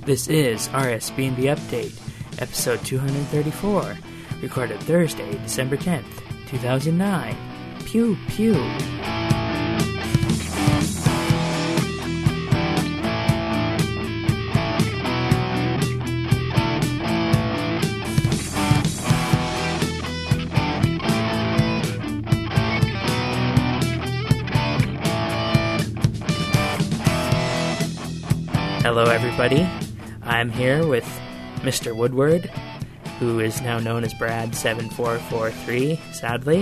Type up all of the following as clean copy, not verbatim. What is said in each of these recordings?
This is RSB&B Update, episode 234, recorded Thursday, December 10th, 2009. Pew pew. Hello everybody, I'm here with Mr. Woodward, who is now known as Brad7443, sadly.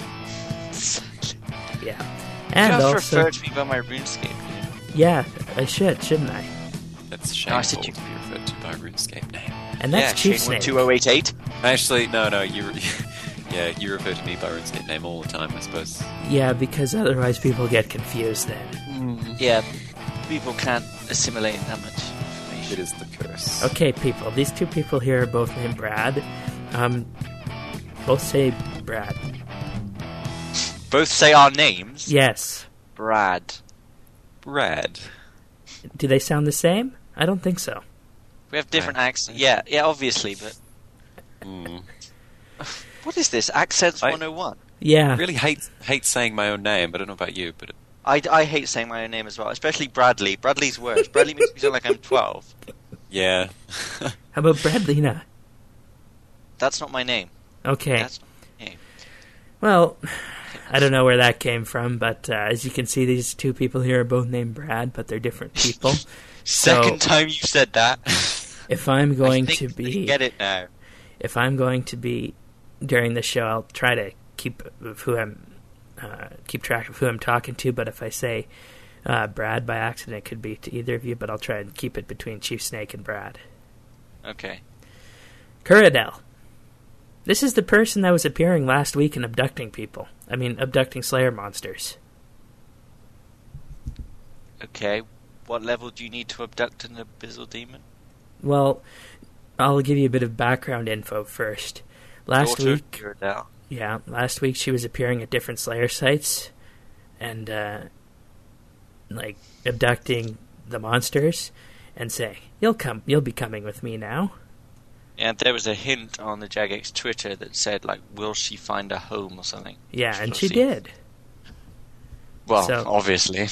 Yeah. And you also refer to me by my RuneScape. Yeah, I shouldn't I? That's shameful to be referred to by a RuneScape name. And that's Chief Snake. 2088. Actually, no, you refer to me by RuneScape name all the time, I suppose. Yeah, because otherwise people get confused then. Yeah, people can't assimilate that much information. It is the curse. Okay, people, these two people here are both named Brad. Both say Brad. Both say our names? Yes. Brad. Do they sound the same? I don't think so. We have different accents. Yeah, obviously, but... What is this? Accents 101? Yeah. I really hate saying my own name. I don't know about you, but... I hate saying my own name as well, especially Bradley. Bradley's worse. Bradley makes me sound like I'm 12. Yeah. How about Bradleyna? That's not my name. Okay. That's not my name. Well, I don't know where that came from, but as you can see, these two people here are both named Brad, but they're different people. Second time you said that. If I'm going I to think be... I get it now. If I'm going to be during the show, I'll try to keep track of who I'm talking to, but if I say Brad by accident, it could be to either of you, but I'll try and keep it between Chief Snake and Brad. Okay. Kuradel. This is the person that was appearing last week and abducting people. I mean, abducting Slayer monsters. Okay. What level do you need to abduct an abyssal demon? Well, I'll give you a bit of background info first. Last week she was appearing at different Slayer sites and abducting the monsters and saying, "You'll be coming with me now." And there was a hint on the Jagex Twitter that said, will she find a home or something? Yeah, and she did. Well, obviously.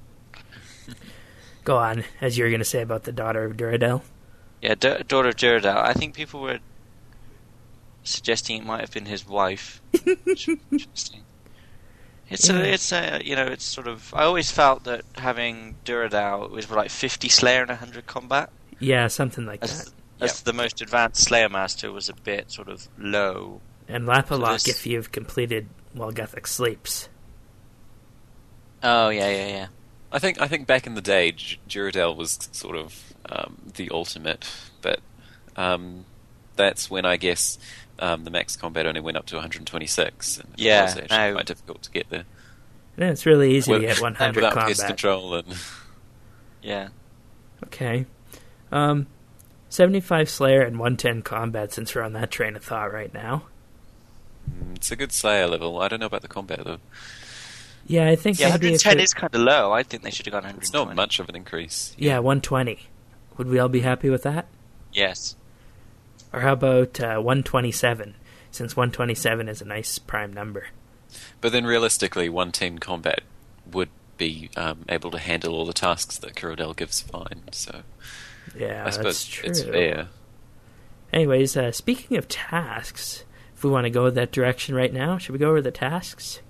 Go on, as you were going to say about the daughter of Duradel. Yeah, daughter of Duradel. I think people were suggesting it might have been his wife. Interesting. It's sort of... I always felt that having Duradel was 50 Slayer and 100 combat. Yeah, something like that. As the most advanced Slayer Master was a bit sort of low. And Lapalok if you've completed while Guthic sleeps. Oh, yeah. I think back in the day, Duradel was sort of the ultimate, but that's when I guess the max combat only went up to 126. And it was actually quite difficult to get there. Yeah, it's really easy to get 100 without combat. Pest control and... Yeah. Okay. 75 Slayer and 110 combat, since we're on that train of thought right now. It's a good Slayer level. I don't know about the combat, though. Yeah, I think 110 is kind of low. I think they should have gone 120. It's not much of an increase. Yeah, 120. Would we all be happy with that? Yes. Or how about 127, since 127 is a nice prime number. But then realistically, 110 combat would be able to handle all the tasks that Kuradel gives fine, so... Yeah, I suppose that's true. It's fair. Anyways, speaking of tasks, if we want to go that direction right now, should we go over the tasks?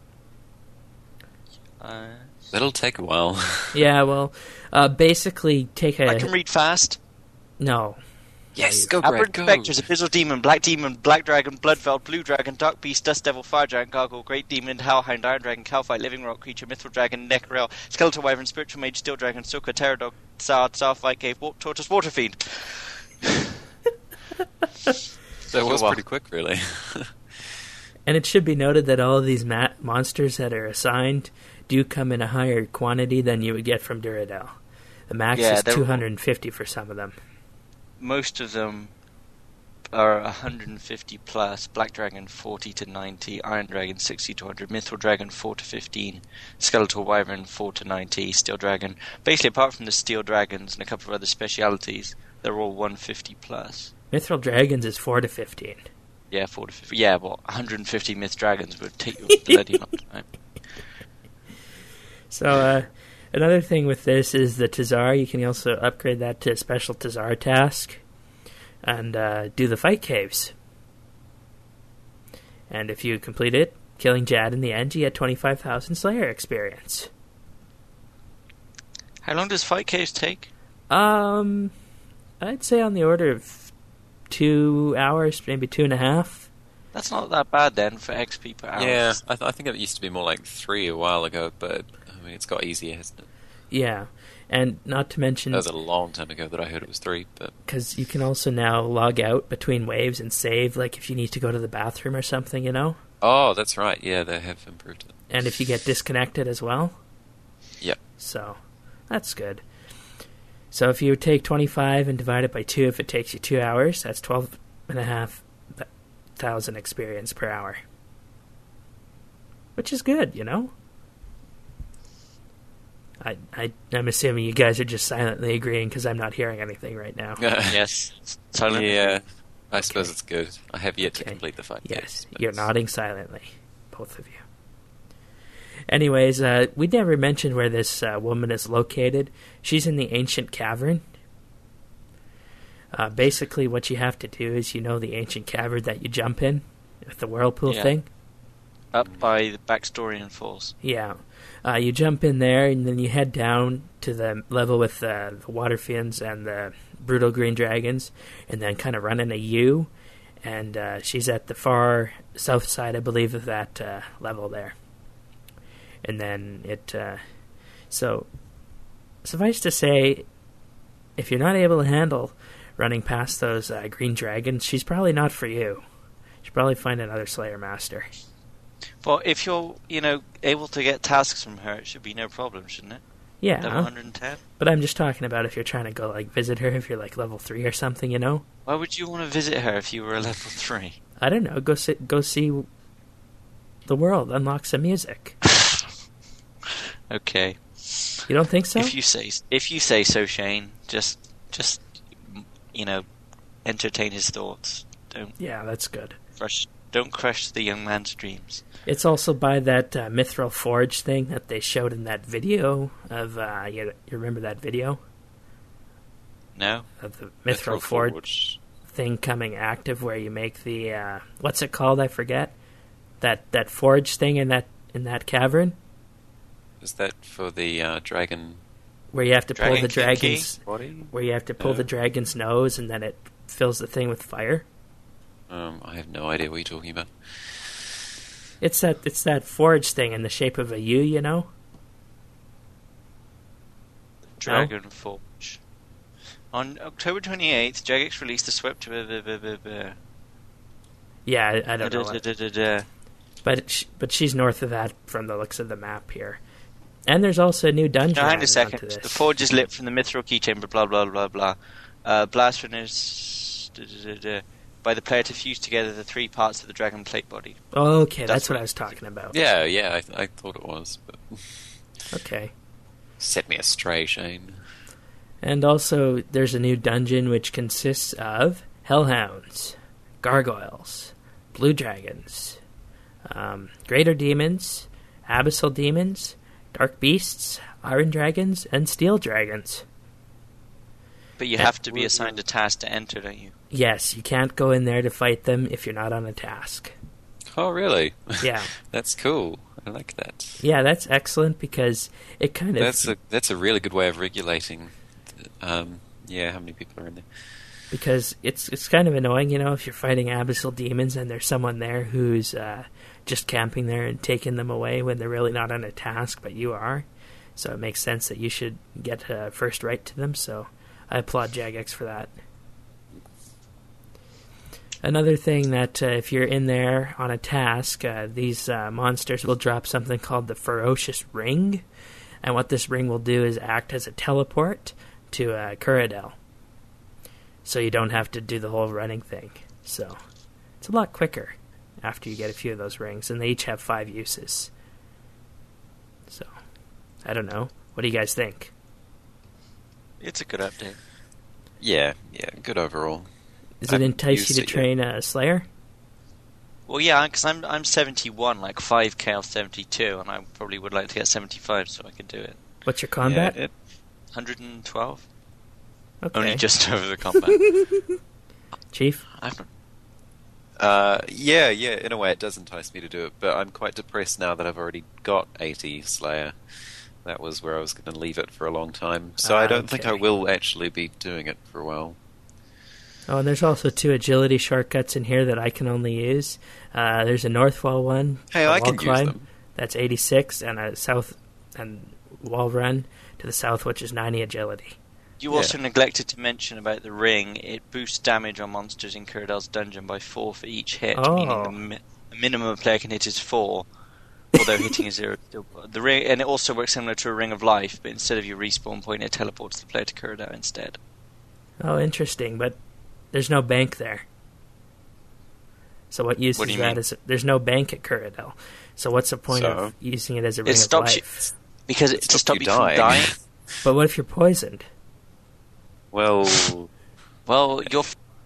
That'll take a while. Yeah, well, basically take a... I can read fast. No. Yes, go, Aberrant go. Spectres, Abyssal Demon, Black Dragon, Bloodveld, Blue Dragon, Dark Beast, Dust Devil, Fire Giant, Gargoyle, Great Demon, Hellhound, Iron Dragon, Calphite, Living Rock Creature, Mithril Dragon, Necrel, Skeletal Wyvern, Spiritual Mage, Steel Dragon, Suka, Pterodog, Zard, Starfight Cave, Warp Tortoise, Water Fiend. That was pretty quick, really. And it should be noted that all of these monsters that are assigned do come in a higher quantity than you would get from Duradel. The max is 250 for some of them. Most of them are 150 plus. Black Dragon 40 to 90, Iron Dragon 60 to 100, Mithril Dragon 4 to 15, Skeletal Wyvern 4 to 90, Steel Dragon. Basically, apart from the Steel Dragons and a couple of other specialities, they're all 150 plus. Mithril Dragons is 4 to 15. Yeah, 4 to 15. Yeah, well, 150 Myth Dragons would take you a bloody long time. So, another thing with this is the Tazar. You can also upgrade that to a special Tazar task and do the fight caves. And if you complete it, killing Jad in the end, you get 25,000 Slayer experience. How long does fight caves take? I'd say on the order of 2 hours, maybe 2.5. That's not that bad then for XP per hour. Yeah, I think it used to be more like 3 a while ago, but I mean it's got easier, hasn't it? Yeah, and not to mention... That was a long time ago that I heard it was 3, but... Because you can also now log out between waves and save, like if you need to go to the bathroom or something, you know? Oh, that's right, yeah, they have improved it. And if you get disconnected as well? Yep. So, that's good. So if you take 25 and divide it by 2, if it takes you 2 hours, that's 12,500 experience per hour. Which is good, you know? I'm assuming you guys are just silently agreeing because I'm not hearing anything right now. Yes. Silently. Yeah, I suppose it's good. I have yet to complete the fight. Yes, you're nodding silently, both of you. Anyways, we never mentioned where this woman is located. She's in the ancient cavern. Basically, what you have to do is, you know, the ancient cavern that you jump in with the whirlpool thing? Up by the Backstorian Falls. Yeah. You jump in there, and then you head down to the level with the water fiends and the brutal green dragons, and then kind of run in a U. And she's at the far south side, I believe, of that level there. And then so, suffice to say, if you're not able to handle running past those green dragons, she's probably not for you. You should probably find another Slayer Master. Well, if you're, able to get tasks from her, it should be no problem, shouldn't it? Yeah. Level 110? But I'm just talking about if you're trying to go, visit her, if you're, level 3 or something, you know? Why would you want to visit her if you were a level 3? I don't know. Go see the world, unlock some music. Okay. You don't think so? If you say so, Shane, just entertain his thoughts. Yeah, that's good. Don't crush the young man's dreams. It's also by that Mithril Forge thing that they showed in that video of, you remember that video? No. Of the Mithril Forge thing coming active where you make the, what's it called? I forget. That forge thing in that cavern? Is that for the dragon? Where you have to pull the dragon's body? Where you have to pull the dragon's nose and then it fills the thing with fire? I have no idea what you're talking about. It's that forge thing in the shape of a U, you know? Dragon Forge. On October 28th, Jagex released the Swept... Yeah, I don't know. But she's north of that from the looks of the map here. And there's also a new dungeon. Hang a second. The forge is lit from the Mithril key chamber, blah, blah, blah, blah. Blast furnace... by the player to fuse together the 3 parts of the dragon plate body. Okay, that's what I was talking about. Yeah, I thought it was. But okay. Set me astray, Shane. And also, there's a new dungeon which consists of hellhounds, gargoyles, blue dragons, greater demons, abyssal demons, dark beasts, iron dragons, and steel dragons. But you have to be assigned a task to enter, don't you? Yes, you can't go in there to fight them if you're not on a task. Oh, really? Yeah. That's cool. I like that. Yeah, that's excellent because it kind of... That's a really good way of regulating, how many people are in there. Because it's kind of annoying, if you're fighting abyssal demons and there's someone there who's just camping there and taking them away when they're really not on a task, but you are. So it makes sense that you should get first right to them, so I applaud Jagex for that. Another thing that if you're in there on a task, these monsters will drop something called the Ferocious Ring. And what this ring will do is act as a teleport to Kuradel. So you don't have to do the whole running thing. So it's a lot quicker after you get a few of those rings. And they each have 5 uses. So, I don't know. What do you guys think? It's a good update. Yeah, good overall. Does it entice you to train a Slayer? Well, yeah, because I'm 71, like 5k off 72, and I probably would like to get 75 so I could do it. What's your combat? 112. Okay. Only just over the combat. Chief? Yeah, in a way it does entice me to do it, but I'm quite depressed now that I've already got 80 Slayer. That was where I was going to leave it for a long time, so I don't think I will actually be doing it for a while. Oh, and there's also 2 agility shortcuts in here that I can only use. There's a north wall one. Hey, I can climb, use them. That's 86, and a south and wall run to the south, which is 90 agility. You also neglected to mention about the ring. It boosts damage on monsters in Cyrodiil's dungeon by 4 for each hit, meaning the minimum a player can hit is 4, although hitting is 0. The ring, and it also works similar to a Ring of Life, but instead of your respawn point, it teleports the player to Cyrodiil instead. Oh, interesting, but there's no bank there. So what use is that? There's no bank at Cyrodiil. So what's the point of using it as a Ring of Life? Because it to stop you from dying. But what if you're poisoned? Well, you're...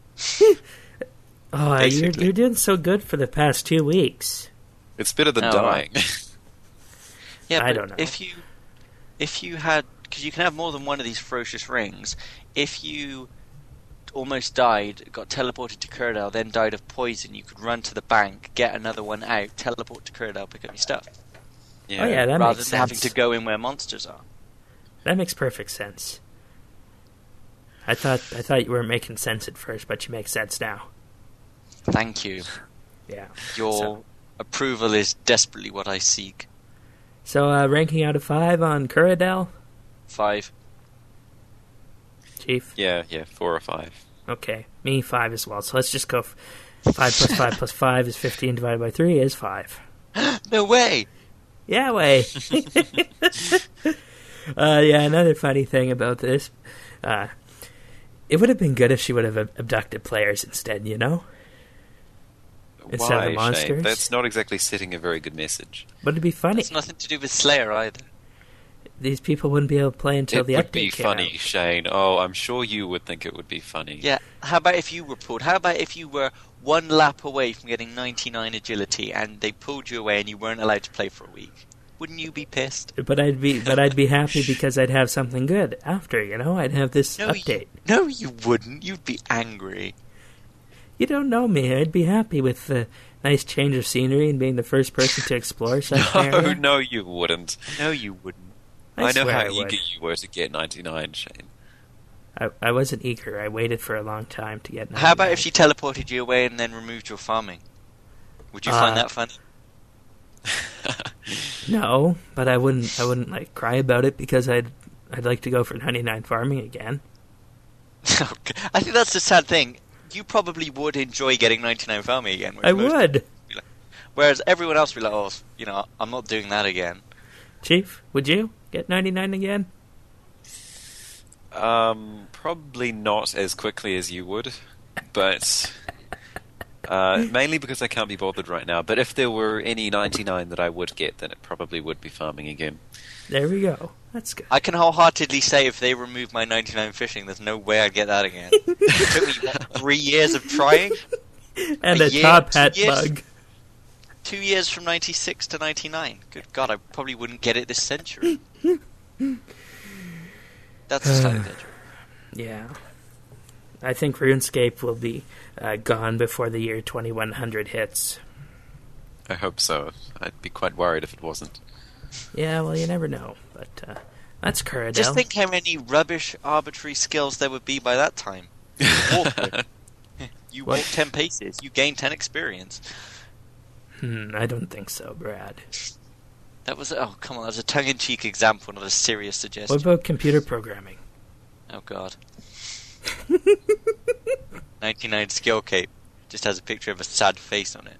you're doing so good for the past 2 weeks. It's better than dying. Yeah, I don't know. If you had... Because you can have more than one of these ferocious rings. If you almost died, got teleported to Cyrodiil, then died of poison, you could run to the bank, get another one out, teleport to Cyrodiil, pick up your stuff. Yeah. Oh yeah, that rather makes than sense. having to go in where monsters are. That makes perfect sense. I thought you weren't making sense at first, but you make sense now. Thank you. Yeah. Your approval is desperately what I seek. So, ranking out of 5 on Cyrodiil? 5. Chief? Yeah, 4 or 5. Okay, me 5 as well. So let's just go 5 plus 5 plus 5 is 15 divided by 3 is 5. No way! Yeah, way. Another funny thing about this, it would have been good if she would have abducted players instead, you know? Instead of the monsters. Shane? That's not exactly setting a very good message. But it'd be funny. It's nothing to do with Slayer either. These people wouldn't be able to play until the update came out. It would be funny, Shane. Oh, I'm sure you would think it would be funny. Yeah, how about if you were pulled? How about if you were 1 lap away from getting 99 agility and they pulled you away and you weren't allowed to play for a week? Wouldn't you be pissed? But I'd be happy because I'd have something good after, you know? I'd have this update. No, you wouldn't. You'd be angry. You don't know me. I'd be happy with the nice change of scenery and being the first person to explore such an area. No, you wouldn't. No, you wouldn't. I know how eager you were to get 99, Shane. I wasn't eager. I waited for a long time to get 99. How about if she teleported you away and then removed your farming? Would you find that funny? No, but I wouldn't like cry about it because I'd like to go for 99 farming again. I think that's the sad thing. You probably would enjoy getting 99 farming again. I would. Whereas everyone else would be like, oh, you know, I'm not doing that again. Chief, would you get 99 again? Probably not as quickly as you would, but mainly because I can't be bothered right now. But if there were any 99 that I would get, then it probably would be farming again. There we go. That's good. I can wholeheartedly say if they remove my 99 fishing, there's no way I'd get that again. It took me, 3 years of trying? And a top hat bug. 2 years from 96 to 99. Good God, I probably wouldn't get it this century. That's a slightly dangerous. Yeah. I think RuneScape will be gone before the year 2100 hits. I hope so. I'd be quite worried if it wasn't. Yeah, well, you never know. But that's Cyrodiil. Just think how many rubbish, arbitrary skills there would be by that time. You walk 10 paces, you gain 10 experience. I don't think so, Brad. That was that was a tongue-in-cheek example, not a serious suggestion. What about computer programming? Oh God. 99 skill cape just has a picture of a sad face on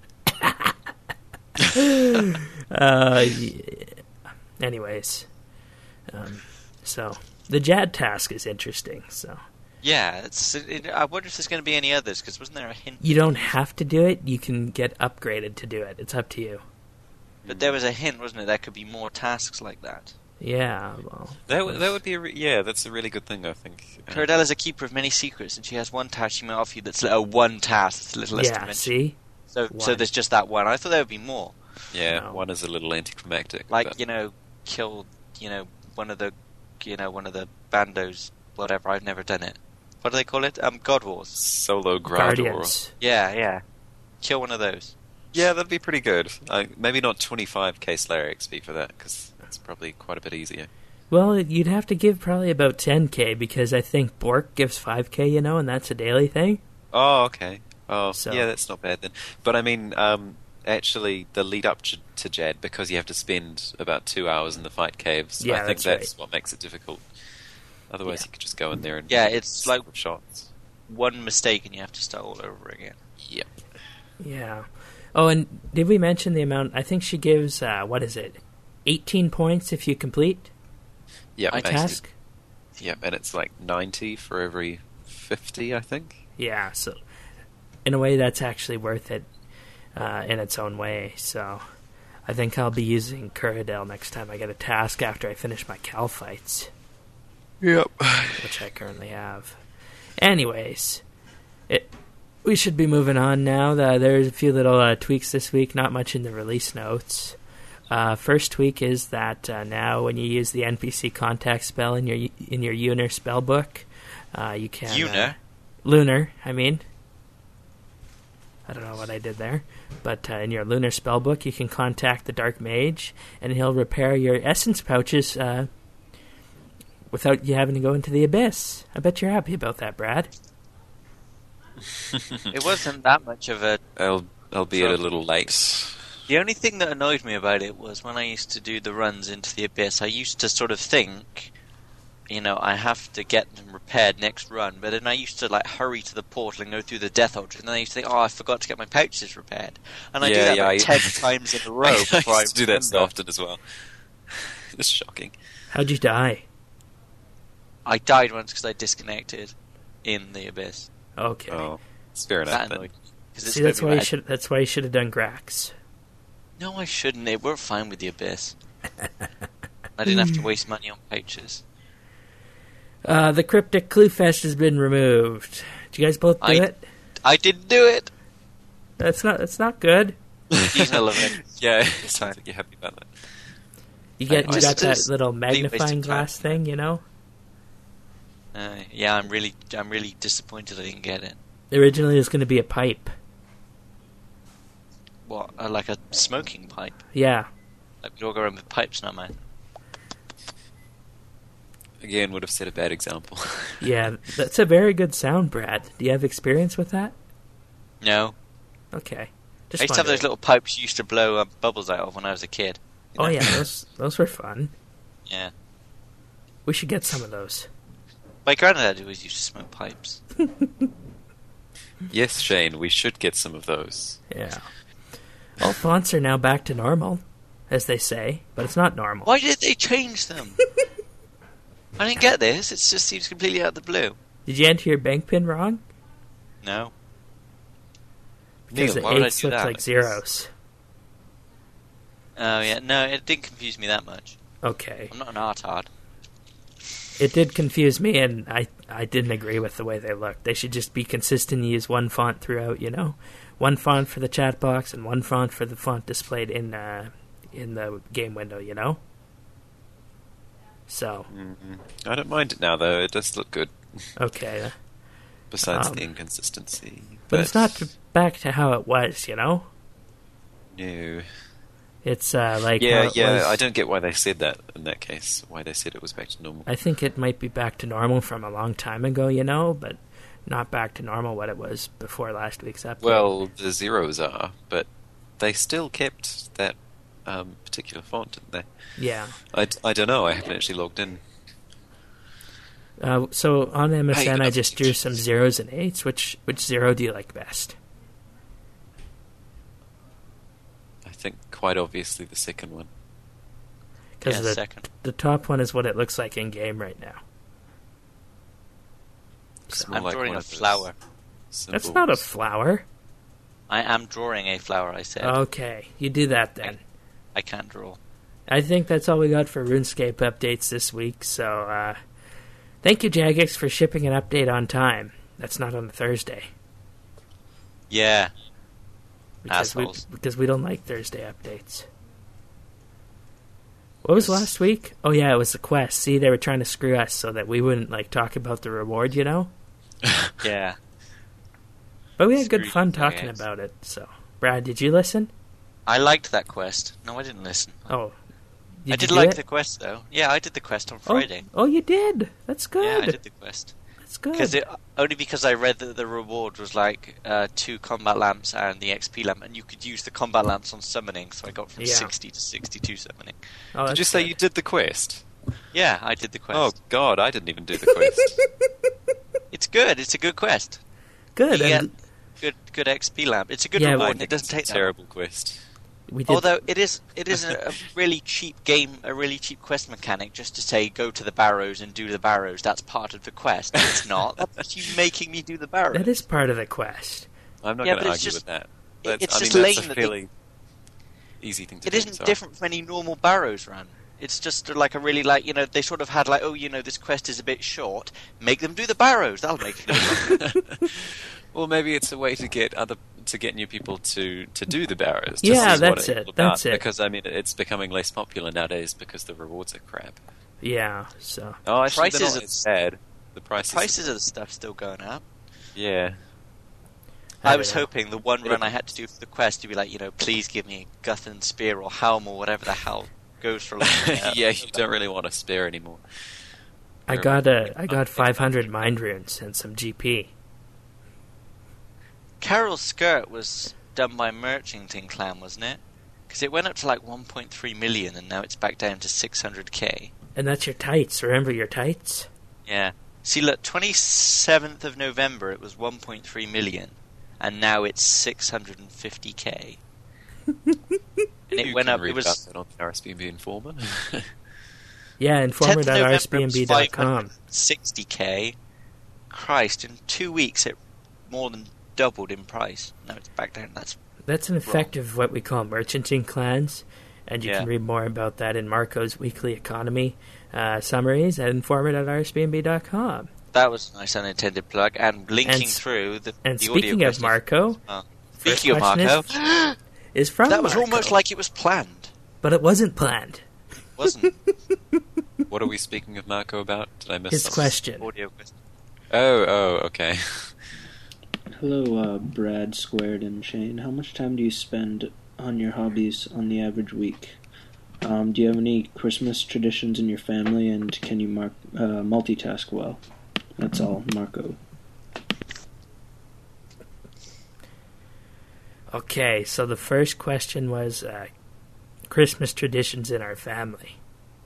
it. Yeah. Anyways, so the Jad task is interesting. So yeah, I wonder if there's going to be any others, because wasn't there a hint? You don't have to do it. You can get upgraded to do it. It's up to you. But there was a hint, wasn't it? There could be more tasks like that. Yeah, well... That would be that's a really good thing, I think. Caradella's is a keeper of many secrets, and she has one task she might offer you that's one task that's a little less dimensional. See? So there's just that one. I thought there would be more. Yeah, No. one is a little anticlimactic. Like, but... kill, one of the bandos, whatever. I've never done it. What do they call it? God Wars. Solo Grador. Guardians. Yeah. Kill one of those. Yeah, that'd be pretty good. Maybe not 25k Slayer XP for that, because that's probably quite a bit easier. Well, you'd have to give probably about 10k, because I think Bork gives 5k, and that's a daily thing. Oh, okay. Oh, So- yeah, that's not bad then. But I mean, actually, the lead up to Jad, because you have to spend about 2 hours in the fight caves, Yeah, I think that's that's what makes it difficult. Otherwise, Yeah. you could just go in there and It's like shots. one mistake and you have to start all over again. Yep. Yeah. Oh, and did we mention the amount? I think she gives, 18 points if you complete Yeah, a task? Yep, and it's like 90 for every 50, I think. Yeah, so in a way that's actually worth it in its own way. So I think I'll be using Curadel next time I get a task after I finish my Cal fights, Yep. which I currently have. Anyways, we should be moving on now. There's a few little tweaks this week, not much in the release notes. First tweak is that now when you use the NPC contact spell in your Lunar spell book, you can... Lunar, I mean. I don't know what I did there. But in your Lunar spellbook, you can contact the Dark Mage, and he'll repair your essence pouches without you having to go into the Abyss. I bet you're happy about that, Brad. It wasn't that much of a... Albeit a little late. The only thing that annoyed me about it was when I used to do the runs into the Abyss, I used to sort of think, I have to get them repaired next run, but then I used to hurry to the portal and go through the Death Altar, and then I used to think, I forgot to get my pouches repaired. And I do that 10 times in a row before I used to do that so often as well. It's shocking. How'd you die? I died once because I disconnected in the Abyss. Okay. Oh, it's fair enough. That Then. annoyed me. See, that's why you should have done Grax. No, I shouldn't. They were fine with the Abyss. I didn't have to waste money on pouches. The Cryptic Clue Fest has been removed. Did you guys both do it? I didn't do it. That's not good. Seasonal event. Yeah, it sounds like you're happy about that. You got that little magnifying glass thing, Yeah, I'm really disappointed I didn't get it. Originally, it was going to be a pipe. What, like a smoking pipe? Yeah. Like we all go around with pipes now, man. Again, would have set a bad example. Yeah, that's a very good sound, Brad. Do you have experience with that? No. Okay. I used to have those little pipes you used to blow bubbles out of when I was a kid. Oh yeah, those were fun. Yeah. We should get some of those. My granddad always used to smoke pipes. Yes, Shane, we should get some of those. Yeah. All fonts are now back to normal, as they say, but it's not normal. Why did they change them? I didn't get this. It just seems completely out of the blue. Did you enter your bank pin wrong? No. Because Neil, the why would I 8s do look that? like zeros. Oh, yeah. No, it didn't confuse me that much. Okay. I'm not an artard. It did confuse me, and I didn't agree with the way they looked. They should just be consistent and use one font throughout, One font for the chat box and one font for the font displayed in the game window, So. Mm-hmm. I don't mind it now, though. It does look good. Okay. Besides the inconsistency. But it's not back to how it was, No. It's like Yeah, how it was. I don't get why they said that in that case. Why they said it was back to normal. I think it might be back to normal from a long time ago, but not back to normal what it was before last week's update. Well, the zeros are, but they still kept that particular font, didn't they? Yeah. I don't know. I haven't actually logged in. So on MSN, I enough just drew teachers. some 0s and 8s. Which 0 do you like best? I think quite obviously the second one. Because second. the top one is what it looks like in game right now. It's more I'm like drawing one a of those flower. That's not a symbols. flower. I am drawing a flower, I said. Okay, you do that then. I can't draw. I think that's all we got for RuneScape updates this week. So, thank you, Jagex, for shipping an update on time. That's not on a Thursday. Yeah. Because we don't like Thursday updates. What was last week? Oh, yeah, it was the quest. See, they were trying to screw us so that we wouldn't, talk about the reward, you know? Yeah. But we had good fun talking about it, so... Brad, did you listen? I liked that quest. No, I didn't listen. Oh. I did like the quest, though. Yeah, I did the quest on Friday. Oh, you did? That's good. Yeah, I did the quest. That's good. Only because I read that the reward was 2 combat lamps and the XP lamp, and you could use the combat lamps on summoning, so I got from 60 to 62 summoning. Oh, did you say you did the quest? Yeah, I did the quest. Oh, God, I didn't even do the quest. It's good. It's a good quest. Good. Good XP lamp. It's a good reward. It doesn't take a terrible quest. Although it is a really cheap game, a really cheap quest mechanic, just to say go to the barrows and do the barrows. That's part of the quest. It's not. That's you making me do the barrows. That is part of the quest. I'm not going to argue with that. It's just lame. That's a fairly easy thing to do. It isn't different from any normal barrows run. It's just a really they sort of had this quest is a bit short. Make them do the barrows. That'll make it. Well, maybe it's a way to get new people to do the barrows. Yeah, that's it. That's it. Because it's becoming less popular nowadays because the rewards are crap. Yeah. So. Oh, actually, prices are bad. The prices of the stuff still going up. Yeah. I was hoping the one run I had to do for the quest to be please give me a Guthan spear or helm or whatever the hell goes for. Yeah, you don't really want a spear anymore. I got 500 mind runes and some GP. Carol's skirt was done by Merchington Clan, wasn't it? Because it went up to 1.3 million and now it's back down to 600k. And that's your tights. Remember your tights? Yeah. See, look, 27th of November it was 1.3 million and now it's 650k. And it went up. It was that on the RSBNB Informer. Yeah, informer.rsbnb.com. 60k. Christ, in 2 weeks it more than doubled in price. Now it's back down. That's an effect of what we call merchanting clans, and you can read more about that in Marco's weekly economy summaries at informer.rsbnb.com. That was a nice unintended plug, and linking through the speaking of Marco, speaking of Marco, is from that was Marco. Almost like it was planned, but it wasn't planned. Wasn't. What are we speaking of Marco about? Did I miss his question? Audio question. Oh, okay. Hello, Brad, Squared, and Shane. How much time do you spend on your hobbies on the average week? Do you have any Christmas traditions in your family, and can you multitask well? That's all, Marco. Okay, so the first question was Christmas traditions in our family.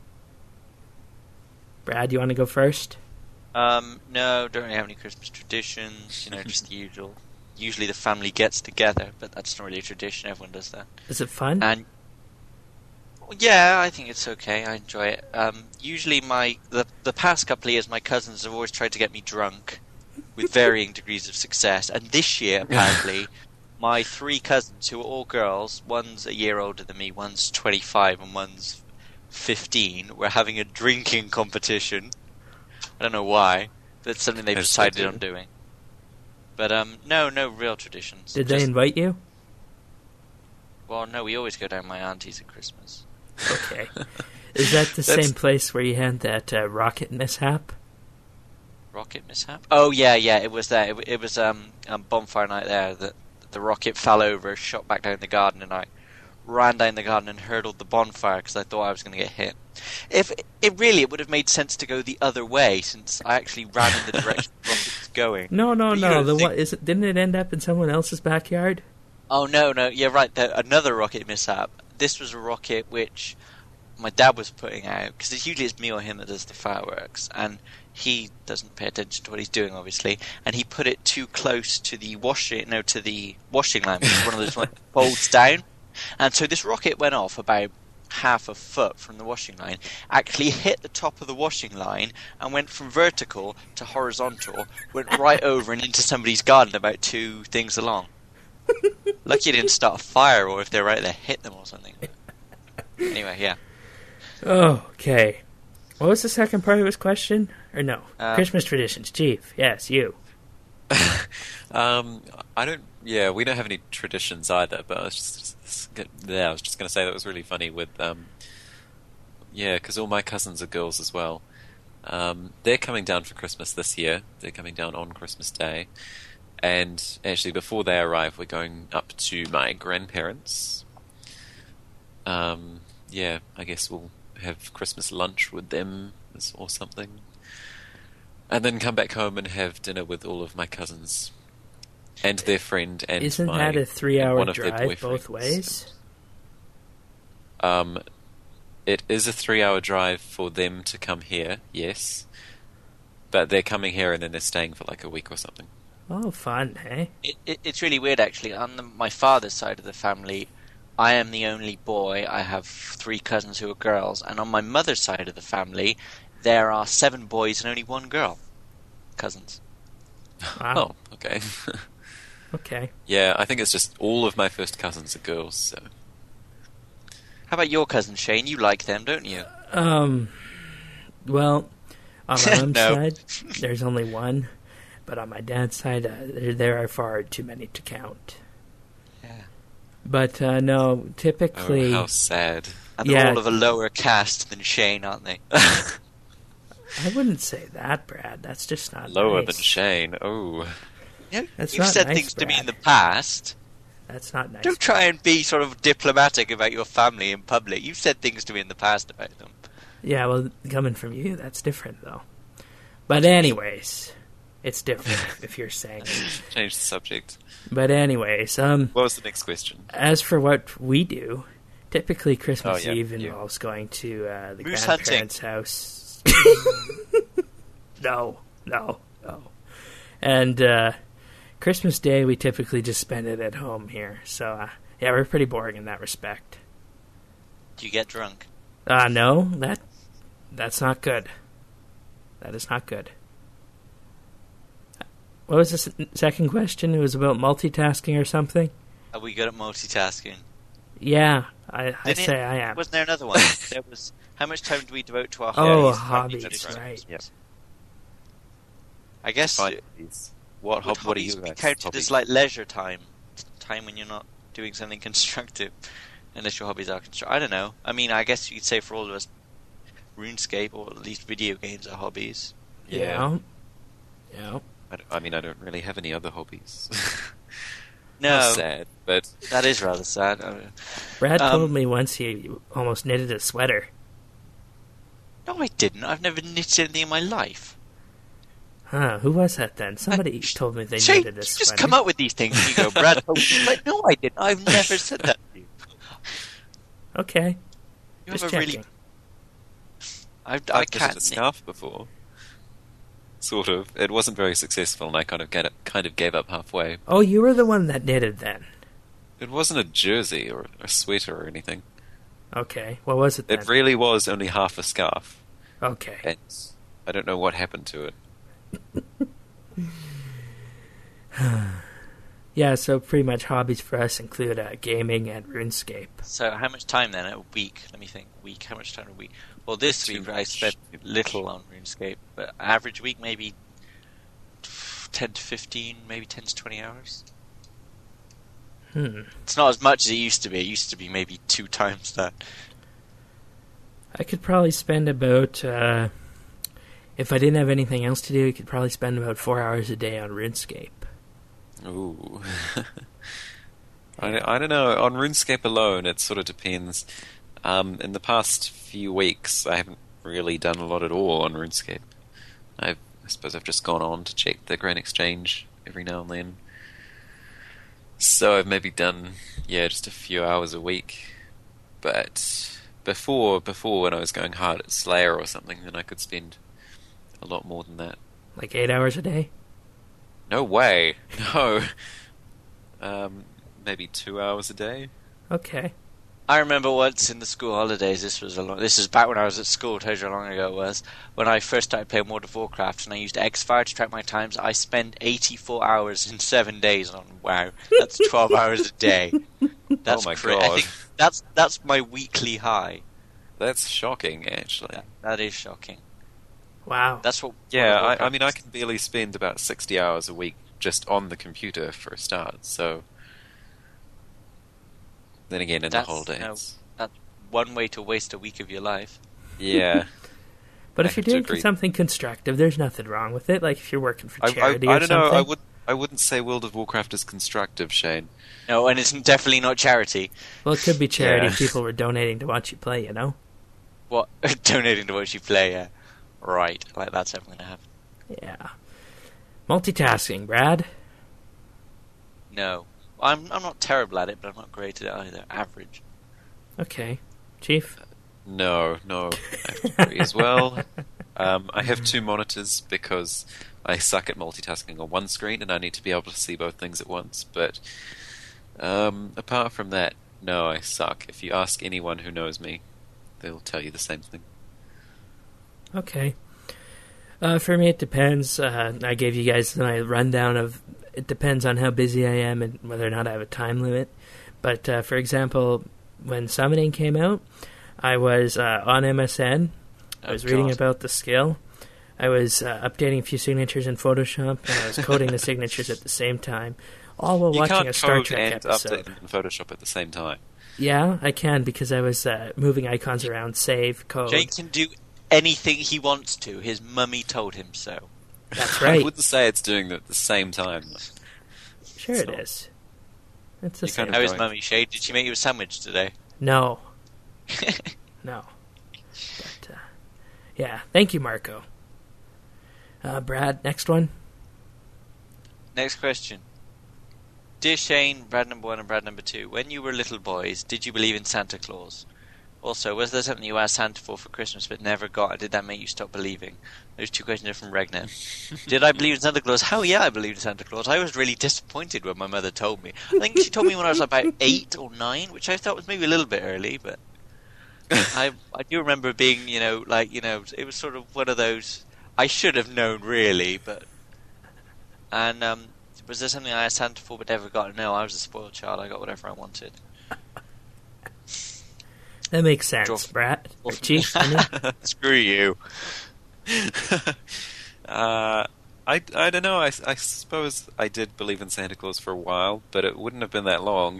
Brad, you want to go first? No, don't really have any Christmas traditions. Just the usual. Usually the family gets together, but that's not really a tradition. Everyone does that. Is it fun? And yeah, I think it's okay. I enjoy it. Usually the past couple of years, my cousins have always tried to get me drunk, with varying degrees of success. And this year, apparently, my 3 cousins, who are all girls, one's a year older than me, one's 25, and one's 15, were having a drinking competition. I don't know why. That's something they've decided on doing. But no real traditions. Did they invite you? Well, no, we always go down my auntie's at Christmas. Okay. Is that the same place where you had that rocket mishap? Rocket mishap? Oh, yeah, it was there. It was bonfire night there. The rocket fell over, shot back down the garden, and I ran down the garden and hurdled the bonfire because I thought I was going to get hit. It would have made sense to go the other way, since I actually ran in the direction the rocket was going. No. Didn't it end up in someone else's backyard? Oh, no, you're right. Another rocket mishap. This was a rocket which my dad was putting out, because usually it's me or him that does the fireworks, and he doesn't pay attention to what he's doing, obviously, and he put it too close to the washing line, which is one of those ones that folds down. And so this rocket went off about half a foot from the washing line, actually hit the top of the washing line, and went from vertical to horizontal, went right over and into somebody's garden about 2 things along. Lucky it didn't start a fire, or if they're right there, hit them or something. Anyway, yeah. Okay. What was the second part of his question? Or no? Christmas traditions. Chief. Yes, you. I don't. Yeah, we don't have any traditions either. But I was just going to say that was really funny with. Yeah, because all my cousins are girls as well. They're coming down for Christmas this year. They're coming down on Christmas Day, and actually before they arrive, we're going up to my grandparents. Yeah, I guess we'll have Christmas lunch with them or something, and then come back home and have dinner with all of my cousins and their friend and Isn't that a 3-hour drive both ways? It is a 3-hour drive for them to come here, yes, but they're coming here and then they're staying for like a week or something. Oh, fun, hey? It's really weird, actually. On my father's side of the family, I am the only boy. I have 3 cousins who are girls. And on my mother's side of the family, there are 7 boys and only 1 girl. Cousins. Wow. Oh, okay. Okay. Yeah, I think it's just all of my first cousins are girls, so... How about your cousins, Shane? You like them, don't you? Well, on my mom's side, there's only 1. But on my dad's side, there are far too many to count. Yeah. But, no, typically... Oh, how sad. And they're all of a lower caste than Shane, aren't they? I wouldn't say that, Brad. That's just not lower nice. than Shane, oh. You've not said nice, things to me Brad. in the past. That's not nice. Don't try and be sort of diplomatic about your family in public. You've said things to me in the past about them. Yeah, well, coming from you, that's different, though. But anyways, it's different if you're saying it. Change the subject. But anyways, What was the next question? as for what we do, typically Christmas Oh, yeah, Eve you. involves going to the Moose grandparents' house. No. And Christmas Day, we typically just spend it at home here. So, yeah, we're pretty boring in that respect. Do you get drunk? No, that's not good. That is not good. What was the second question? It was about multitasking or something? Are we good at multitasking? Yeah, I say I am. Wasn't there another one? There was. How much time do we devote to our Oh, hobbies? hobbies, right. Yep. I guess What would are hobbies you be guys? counted Hobbies? as like leisure time when you're not doing something constructive, unless your hobbies are constructive. I don't know. I mean, I guess you could say for all of us, RuneScape or at least video games are hobbies. Yeah. I mean, I don't really have any other hobbies. No, That's sad, but that is rather sad. Brad told me once he almost knitted a sweater. No, I didn't. I've never knitted anything in my life. Huh, who was that then? Somebody told me they Shane, knitted a you sweater. just come up with these things and you go, Brad, like, no, I didn't. I've never said that to you. Okay. You Just have a really... checking. I I've knitted can't a knit. scarf before. Sort of. It wasn't very successful, and I kind of gave up halfway. Oh, you were the one that knitted then. It wasn't a jersey or a sweater or anything. Okay. What was it then? It really was only half a scarf, Okay. and I don't know what happened to it. Yeah, so pretty much hobbies for us include gaming and RuneScape. So how much time then a week? Let me think. Week. How much time a week? Well, this Too week I much. spent little on RuneScape, but average week maybe 10 to 15, maybe 10 to 20 hours. It's not as much as it used to be. It used to be maybe 2 times that. I could probably spend about, if I didn't have anything else to do, I could probably spend about 4 hours a day on RuneScape. Ooh. I don't know. On RuneScape alone, it sort of depends. In the past few weeks, I haven't really done a lot at all on RuneScape. I suppose I've just gone on to check the Grand Exchange every now and then. So I've maybe done, just a few hours a week. But before when I was going hard at Slayer or something, then I could spend a lot more than that. Like 8 hours a day? No way. No. Maybe 2 hours a day. Okay. I remember once in the school holidays. This is back when I was at school. Told you how long ago it was. When I first started playing World of Warcraft, and I used Xfire to track my times. I spent 84 hours in 7 days on WoW. That's 12 hours a day. That's Oh my crazy. God. I think that's my weekly high. That's shocking, actually. That is shocking. Wow. That's what. Yeah, I mean, I can barely spend about 60 hours a week just on the computer for a start, so... Then again, in the holidays. That's one way to waste a week of your life. Yeah. But if you're doing something constructive, there's nothing wrong with it. Like if you're working for charity I or don't something. know, I wouldn't say World of Warcraft is constructive, Shane. No, and it's definitely not charity. Well, it could be charity. People were donating to watch you play, you know? What? Donating to watch you play, yeah. Right, like that's ever going to happen. Yeah. Multitasking, Brad? No. I'm not terrible at it, but I'm not great at it either. Average. Okay. Chief? No, I have to agree as well. I have 2 monitors because I suck at multitasking on one screen and I need to be able to see both things at once. But apart from that, no, I suck. If you ask anyone who knows me, they'll tell you the same thing. Okay. For me, it depends. I gave you guys my rundown of it depends on how busy I am and whether or not I have a time limit. But, for example, when Summoning came out, I was on MSN. I was reading about the skill. I was updating a few signatures in Photoshop, and I was coding the signatures at the same time, all while watching a Star Trek episode. You can't code and update them in Photoshop at the same time. Yeah, I can, because I was moving icons around, save, code. Jake can do anything he wants to. His mummy told him so. That's right. I wouldn't say it's doing it at the same time. Sure it is. It's the same. How is Mummy, Shade? Did she make you a sandwich today? No. No. But, yeah. Thank you, Marco. Brad, next one. Next question. Dear Shane, Brad number 1 and Brad number 2, when you were little boys, did you believe in Santa Claus? Also, was there something you asked Santa for Christmas but never got, and did that make you stop believing? Those 2 questions are from Regnet. Did I believe in Santa Claus? Hell yeah, I believed in Santa Claus. I was really disappointed when my mother told me. I think she told me when I was about 8 or 9, which I thought was maybe a little bit early, but I do remember being, it was sort of one of those, I should have known really, but... And, was there something I asked Santa for but never got? No, I was a spoiled child. I got whatever I wanted. That makes sense, Brad. Chief, Screw you. I don't know. I suppose I did believe in Santa Claus for a while, but it wouldn't have been that long.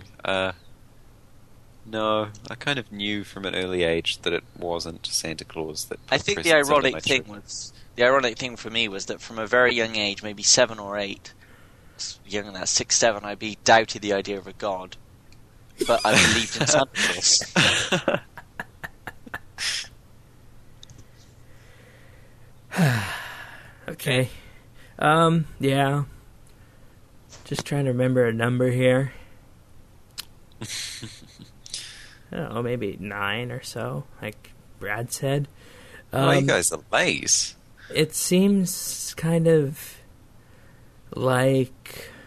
No, I kind of knew from an early age that it wasn't Santa Claus that. I think the ironic thing for me was that from a very young age, maybe 7 or 8, younger than that, 6, 7, I'd be doubted the idea of a god. But I believed in Santa Claus. Okay. Yeah. Just trying to remember a number here. I don't know, maybe 9 or so, like Brad said. You guys are late. It seems kind of like...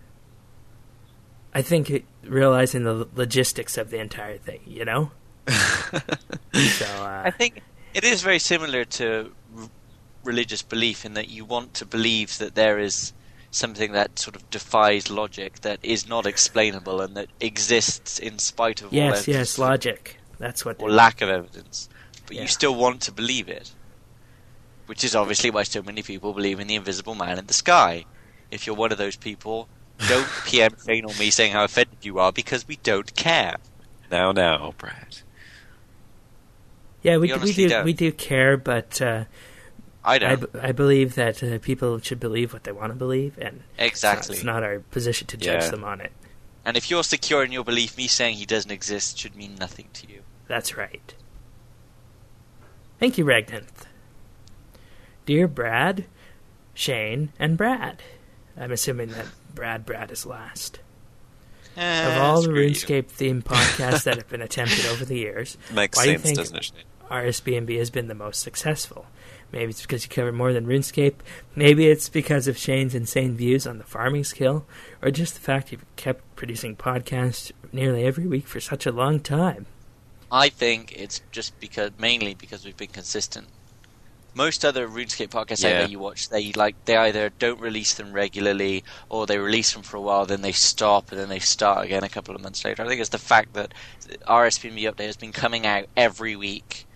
I think realizing the logistics of the entire thing, you know? So, I think it is very similar to religious belief in that you want to believe that there is something that sort of defies logic, that is not explainable, and that exists in spite of all evidence. Yes, logic. That's what. Or lack of evidence. But you still want to believe it. Which is obviously why so many people believe in the invisible man in the sky. If you're one of those people, don't PM Shane or me saying how offended you are, because we don't care. Now, Brad. Yeah, we do care, but I don't. I believe that people should believe what they want to believe, and exactly, it's not our position to judge them on it. And if you're secure in your belief, me saying he doesn't exist should mean nothing to you. That's right. Thank you, Regnanth. Dear Brad, Shane, and Brad. I'm assuming that Brad is last. Of all the RuneScape-themed podcasts that have been attempted over the years, makes why sense, do you doesn't think it? RSBNB has been the most successful? Maybe it's because you cover more than RuneScape. Maybe it's because of Shane's insane views on the farming skill, or just the fact you've kept producing podcasts nearly every week for such a long time. I think it's just mainly because we've been consistent. Most other RuneScape podcasts out there you watch, they either don't release them regularly, or they release them for a while, then they stop, and then they start again a couple of months later. I think it's the fact that RSPNB Update has been coming out every week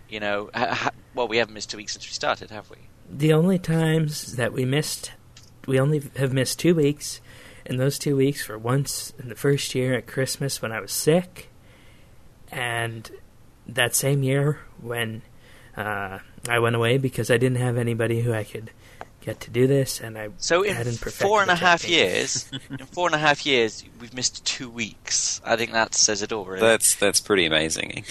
You know, well, we haven't missed 2 weeks since we started, have we? The only times that we only have missed 2 weeks, and those 2 weeks were once in the first year at Christmas when I was sick, and that same year when I went away because I didn't have anybody who I could get to do this, and I hadn't perfected 4.5 years, in 4.5 years, we've missed 2 weeks. I think that says it all, really. That's pretty amazing.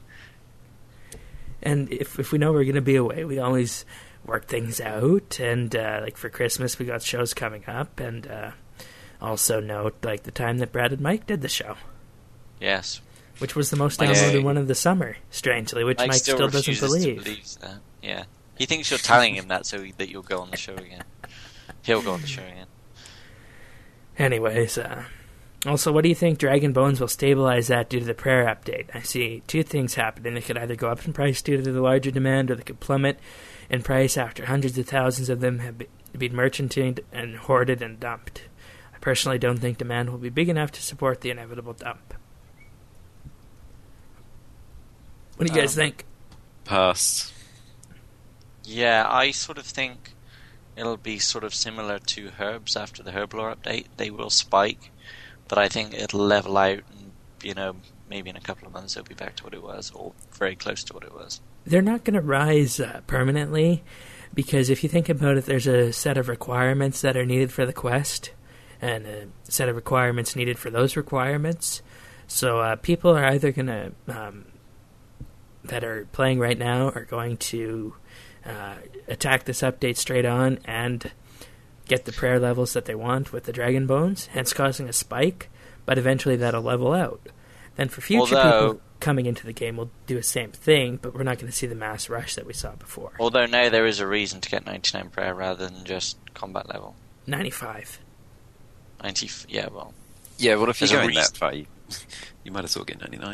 And if we know we're going to be away, we always work things out. And like for Christmas, we got shows coming up. And also note like the time that Brad and Mike did the show. Yes. Which was the most downloaded one of the summer, strangely, which Mike still doesn't believe. That. Yeah. He thinks you're telling him that so that you'll go on the show again. He'll go on the show again. Anyways, also, what do you think Dragon Bones will stabilize at due to the prayer update? I see two things happening. They could either go up in price due to the larger demand, or they could plummet in price after hundreds of thousands of them have been merchanted and hoarded and dumped. I personally don't think demand will be big enough to support the inevitable dump. What do you guys think? Pass. Yeah, I sort of think it'll be sort of similar to Herbs after the Herblore update. They will spike, but I think it'll level out and, you know, maybe in a couple of months it'll be back to what it was, or very close to what it was. They're not going to rise permanently, because if you think about it, there's a set of requirements that are needed for the quest, and a set of requirements needed for those requirements. So people are either going to, that are playing right now, are going to attack this update straight on and get the prayer levels that they want with the Dragon Bones, hence causing a spike, but eventually that'll level out. Then for future people coming into the game, we'll do the same thing, but we're not going to see the mass rush that we saw before. Although now there is a reason to get 99 prayer rather than just combat level. 95. 90, yeah, well. Yeah, well, if you're going that far, you might as well get 99.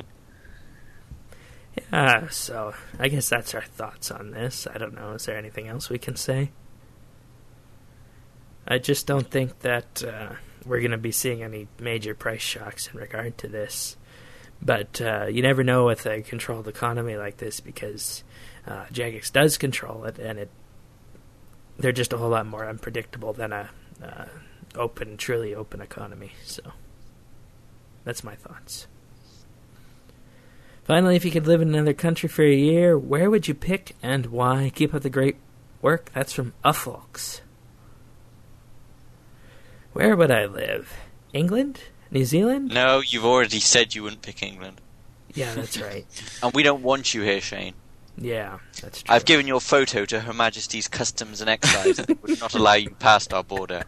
Yeah, so I guess that's our thoughts on this. I don't know, is there anything else we can say? I just don't think that we're going to be seeing any major price shocks in regard to this. But you never know with a controlled economy like this, because Jagex does control it, and they're just a whole lot more unpredictable than a truly open economy. So that's my thoughts. Finally, if you could live in another country for a year, where would you pick and why? Keep up the great work. That's from Ufolks. Where would I live? England? New Zealand? No, you've already said you wouldn't pick England. Yeah, that's right. And we don't want you here, Shane. Yeah, that's true. I've given your photo to Her Majesty's Customs and Excise and they would not allow you past our border.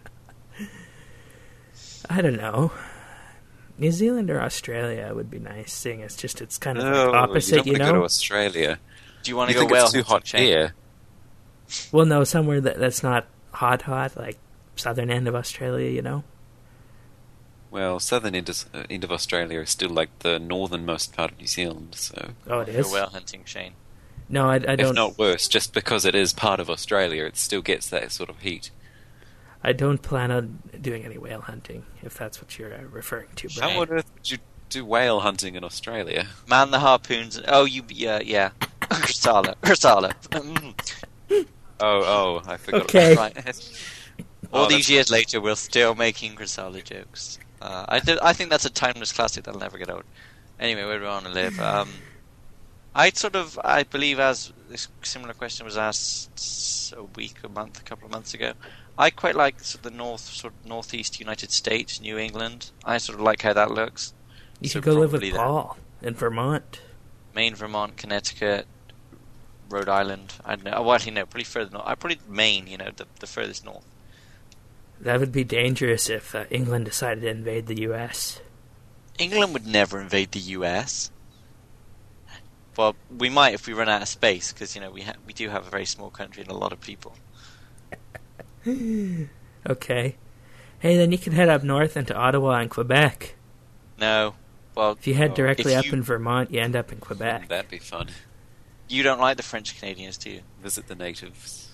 I don't know. New Zealand or Australia would be nice, seeing it's kind of like opposite, you don't want to go to Australia. Do you want to go whale hunting? It's too hot here. Well, no, somewhere that's not hot, like southern end of Australia, you know? Well, southern end of Australia is still like the northernmost part of New Zealand, so... Oh, it is? Go whale hunting, Shane. No, I don't... If not worse, just because it is part of Australia, it still gets that sort of heat. I don't plan on doing any whale hunting, if that's what you're referring to, Brian. How on earth would you do whale hunting in Australia? Man the harpoons. Oh, yeah. Kursala. Oh, I forgot. Okay. Right. All these years later, we're still making Kursala jokes. I think that's a timeless classic that'll never get old. Anyway, where do I want to live? I believe, as this similar question was asked a couple of months ago, I quite like the northeast United States, New England. I sort of like how that looks. You should go live with Paul in Vermont. Maine, Vermont, Connecticut, Rhode Island. I don't know. Well, actually, no, probably further north. Probably Maine, the furthest north. That would be dangerous if England decided to invade the U.S. England would never invade the U.S. Well, we might if we run out of space, because we do have a very small country and a lot of people. Okay. Hey, then you can head up north into Ottawa and Quebec. No. Well, if you head directly up in Vermont, you end up in Quebec. That'd be fun. You don't like the French Canadians, do you? Visit the natives.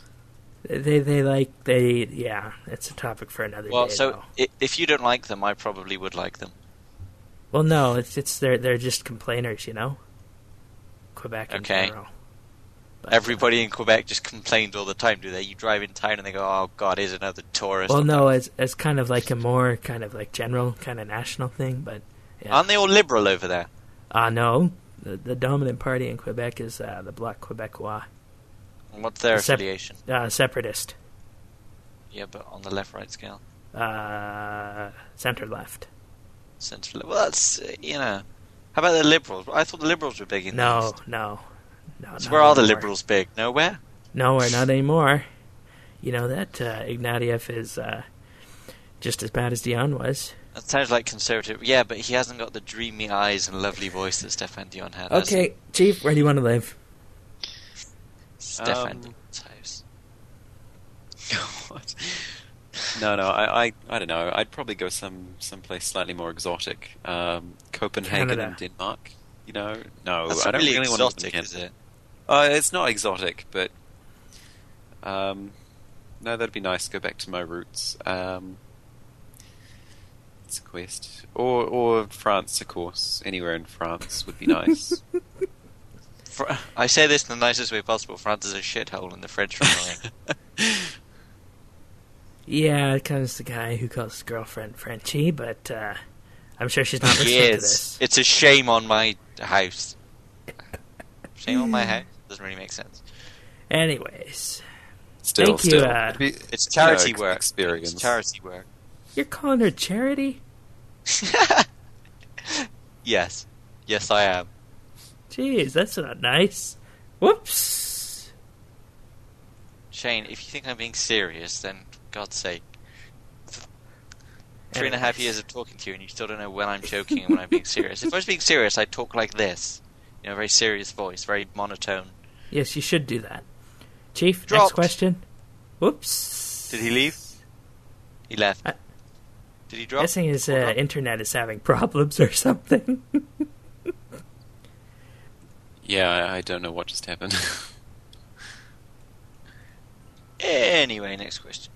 Yeah, it's a topic for another day. Well, so if you don't like them, I probably would like them. Well, no, they're just complainers, Quebec in general. But, Everybody in Quebec just complains all the time, do they? You drive in town and they go, "Oh God, here's another tourist." well, no, it's kind of like a more kind of like general, kind of national thing. But yeah. Aren't they all liberal over there? No, the dominant party in Quebec is the Bloc Québécois. And what's their affiliation? Separatist. Yeah, but on the left-right scale. Center left. Central. Well, that's How about the liberals? I thought the liberals were big in the No, East. no. So where are the liberals big? Nowhere. Nowhere, not anymore. You know that Ignatieff is just as bad as Dion was. That sounds like conservative. Yeah, but he hasn't got the dreamy eyes and lovely voice that Stefan Dion had. has he? Okay, Chief, where do you want to live? Stefan Dion's house. What? No, I don't know. I'd probably go someplace slightly more exotic. Copenhagen Canada. and Denmark. No, That's I don't really really want to live in exotic, is Canada. it? It's not exotic, but no, that'd be nice. Go back to my roots. It's a quest, or France, of course. Anywhere in France would be nice. I say this in the nicest way possible. France is a shithole and the French are annoying. Yeah, it comes the guy who calls his girlfriend Frenchie, but I'm sure she's not listening to this. It's a shame on my house. Shame on my house? Doesn't really make sense. Anyways, Still, Thank you, It'd be, It's charity work. experience. It's charity work. you're calling her Charity? Yes. Yes, I am. Jeez, that's not nice. Whoops. Shane, if you think I'm being serious, then God's sake. 3.5 years of talking to you and you still don't know when I'm joking and when I'm being serious. If I was being serious, I'd talk like this. Very serious voice, very monotone. Yes, you should do that. Chief, Dropped. next question. Whoops. Did he leave? He left. Did he drop? Guessing his Or drop? internet is having problems or something. Yeah, I don't know what just happened. Anyway, next question.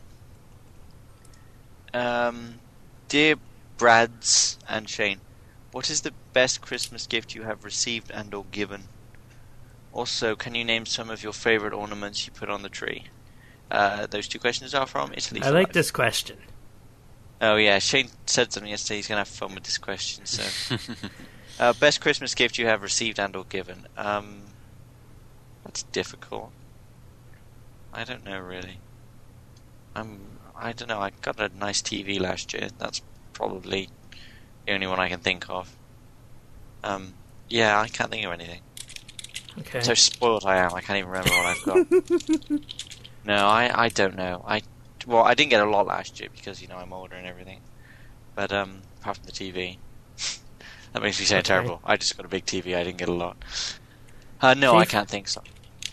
Dear Brads and Shane, what is the best Christmas gift you have received and or given? Also, can you name some of your favourite ornaments you put on the tree? Those two questions are from Italy. I like this question. Oh yeah, Shane said something yesterday. He's going to have fun with this question. So, best Christmas gift you have received and or given? That's difficult. I don't know really. I don't know. I got a nice TV last year. That's probably the only one I can think of. Yeah, I can't think of anything. Okay. So spoiled I am. I can't even remember what I've got. No, I don't know. I didn't get a lot last year because I'm older and everything. But apart from the TV, that makes me sound terrible. I just got a big TV. I didn't get a lot. No, Chief? I can't think so.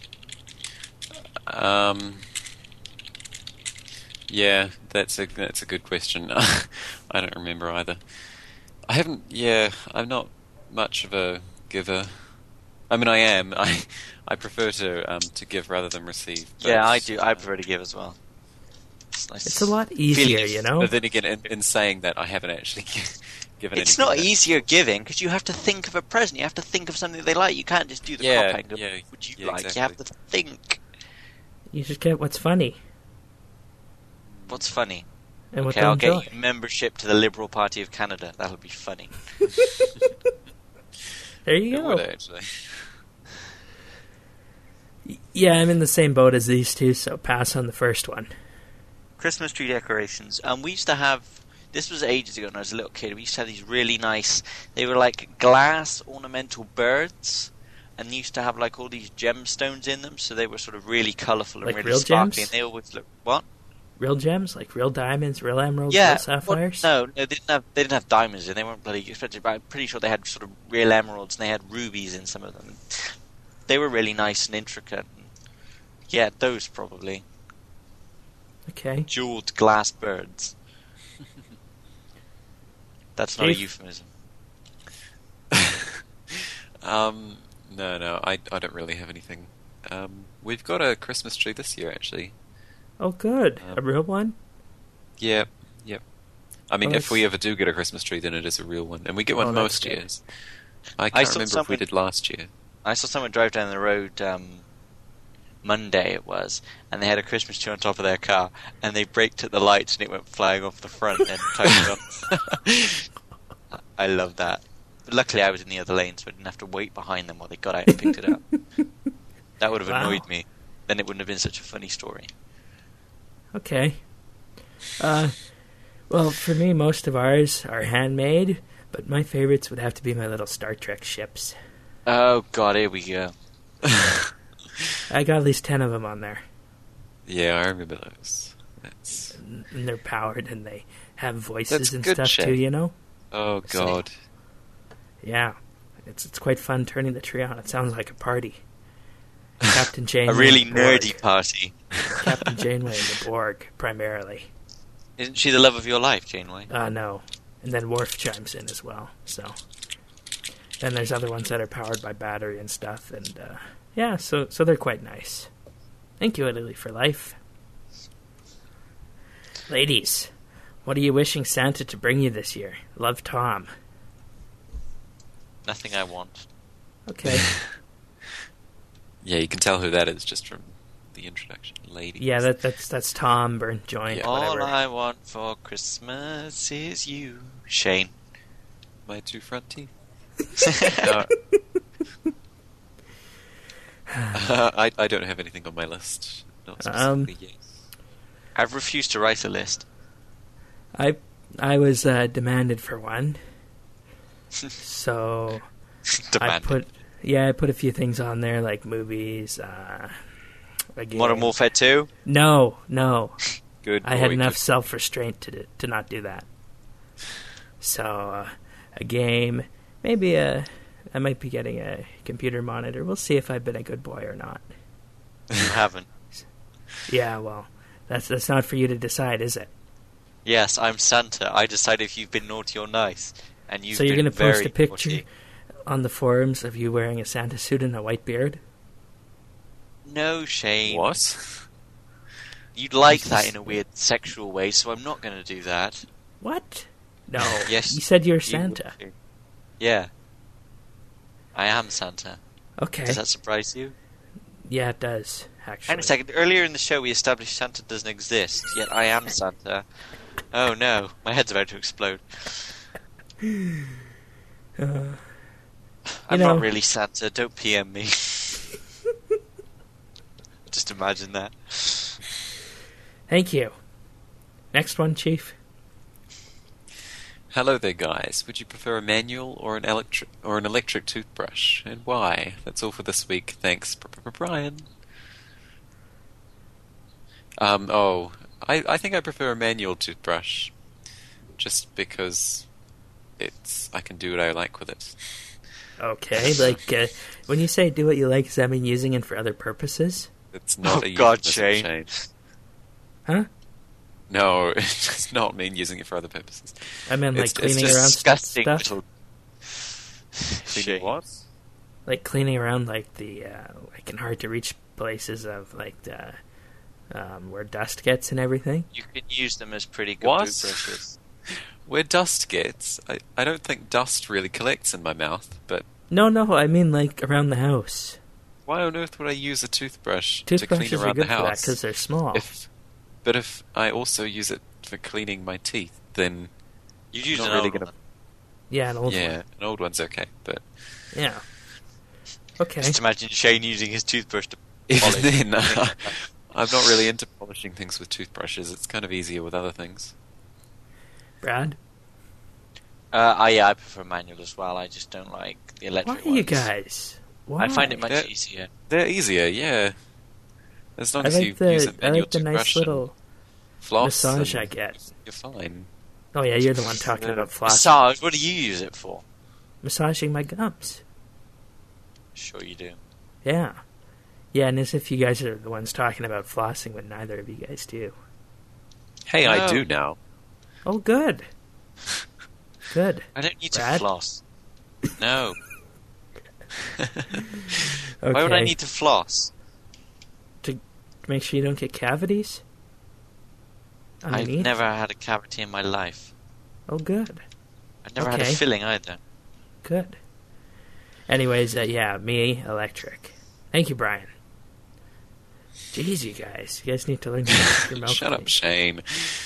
Yeah, that's a good question. I don't remember either. I haven't. Yeah, I'm not much of a giver. I mean, I am. I prefer to give rather than receive. But, Yeah, I do. I prefer to give as well. It's nice. It's a lot easier, Feeling- But then again, in saying that, I haven't actually given. It's anything not that- easier giving because you have to think of a present. You have to think of something they like. You can't just do the Yeah, cop angle. yeah, Would you yeah, like? exactly. You have to think. You should get what's funny What's funny? and what Okay, they'll I'll enjoy. get you membership to the Liberal Party of Canada. That'll be funny. There you It go. would actually. Yeah, I'm in the same boat as these two, so pass on the first one. Christmas tree decorations. We used to have. This was ages ago when I was a little kid. We used to have these really nice. They were like glass ornamental birds, and used to have like all these gemstones in them. So they were sort of really colourful and Like really real sparkly. gems? And they always look what? Real gems, like real diamonds, real emeralds, Yeah, real sapphires. No, they didn't have diamonds in. They weren't bloody expensive. But I'm pretty sure they had sort of real emeralds, and they had rubies in some of them. They were really nice and intricate. Yeah, those probably Okay. jeweled glass birds. That's not a Chief? euphemism. No, I don't really have anything. We've got a Christmas tree this year, actually. Oh, good. A real one? Yep. I mean, Well, if we ever do get a Christmas tree, then it is a real one, and we get one Oh, that's most good. years. I I can't saw remember if we someone- did last year. I saw someone drive down the road Monday it was, and they had a Christmas tree on top of their car, and they braked at the lights and it went flying off the front and totally off. I love that. But luckily I was in the other lane, so I didn't have to wait behind them while they got out and picked it up. That would have annoyed me. Then it wouldn't have been such a funny story. Okay. Well, for me, most of ours are handmade, but my favorites would have to be my little Star Trek ships. Oh god, here we go. I got at least 10 of them on there. Yeah, I remember those. And they're powered, and they have voices and good stuff shit. too, you know? Oh god. Yeah. It's quite fun turning the tree on. It sounds like a party. Captain Janeway. A really and the Borg. nerdy party. Captain Janeway and the Borg, primarily. Isn't she the love of your life, Janeway? No. And then Worf chimes in as well, so... Then there's other ones that are powered by battery and stuff, and, yeah, so they're quite nice. Thank you, Italy for life. Ladies, what are you wishing Santa to bring you this year? Love, Tom. Nothing I want. Okay. Yeah, you can tell who that is just from the introduction. Ladies. Yeah, that's Tom, Burnt Joint, Yeah. whatever. All I want for Christmas is you, Shane. My 2 front teeth. I don't have anything on my list. Not specifically, yes. I've refused to write a list. I was demanded for one, so Demanded. I put a few things on there like movies. A game. Modern Warfare 2? No. Good. I had boy, enough good. self-restraint to not do that. So a game, maybe I might be getting a computer monitor. We'll see if I've been a good boy or not. You haven't. Yeah, well, that's not for you to decide, is it? Yes, I'm Santa. I decide if you've been naughty or nice. And you've So you're been going to post very a picture naughty. on the forums of you wearing a Santa suit and a white beard? No, Shane. What? You'd like that in a weird sexual way, so I'm not going to do that. What? No. Yes. You said you're You Santa. would do. Yeah. I am Santa. Okay. Does that surprise you? Yeah, it does, actually. Hang on a second. Earlier in the show, we established Santa doesn't exist, yet I am Santa. Oh no, my head's about to explode. I'm not really Santa. Don't PM me. Just imagine that. Thank you. Next one, Chief. Hello there, guys. Would you prefer a manual or an electric toothbrush, and why? That's all for this week. Thanks, Brian. I think I prefer a manual toothbrush, just because I can do what I like with it. Okay, like, when you say do what you like, does that mean using it for other purposes? It's not Oh, a God, euphemism, Shane. Shane. Huh? No, it does not mean using it for other purposes. I meant like It's cleaning just around Disgusting stuff? little... Cleaning Shane. what? Like cleaning around like the, like in hard to reach places of like the, where dust gets and everything? You can use them as pretty good What? toothbrushes. Where dust gets, I don't think dust really collects in my mouth, but No, I mean like around the house. why on earth would I use a toothbrush to clean Toothbrushes are around good the for that house? because they're small. But if I also use it for cleaning my teeth, then You'd use not an really old gonna. one. Yeah, an old Yeah, one. an old one's okay, but Yeah. Okay. Just imagine Shane using his toothbrush to even polish. then, I'm not really into polishing things with toothbrushes. It's kind of easier with other things. Brad? I prefer manual as well. I just don't like the Why electric are you ones. guys? Why? I find it much Yeah. easier. They're easier, yeah. As long I as you like use a the manual nice toothbrush little and floss, massage and I get. you're fine. Oh yeah, you're the one talking Yeah. about floss. Massage, what do you use it for? Massaging my gums. Sure you do. Yeah. Yeah, and as if you guys are the ones talking about flossing when neither of you guys do. Hey, I No. do now. Oh, good. Good. I don't need Brad? to floss. No. Okay. Why would I need to floss? to make sure you don't get cavities? I've Underneath? never had a cavity in my life. Oh, good. I've never had a Okay. filling either. Good. Anyways, yeah, me, electric. Thank you, Brian. Jeez, you guys need to learn to keep your mouth Shut up, clean. Shane.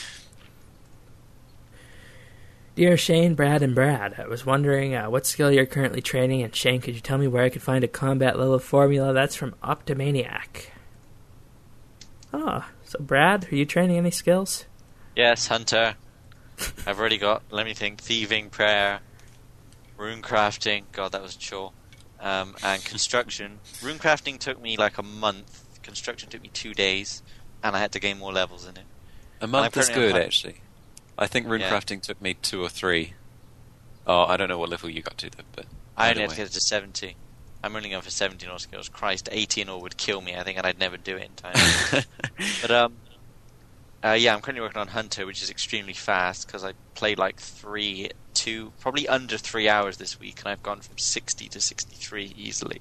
Dear Shane, Brad, and Brad, I was wondering what skill you're currently training, and Shane, could you tell me where I could find a combat level formula? That's from Optimaniac. Oh, so Brad, are you training any skills? Yes, Hunter. I've already got, let me think, thieving, prayer, rune crafting. God, that was a chore. And construction. Rune crafting took me like a month. Construction took me 2 days, and I had to gain more levels in it. A month is good, actually. I think runecrafting took me 2 or 3. Oh, I don't know what level you got to, though. But I only had to get it to 70. I'm only going for 17 all skills. Christ, 80 and all would kill me, I think, and I'd never do it in time. But, yeah, I'm currently working on Hunter, which is extremely fast, because I played like probably under 3 hours this week, and I've gone from 60 to 63 easily.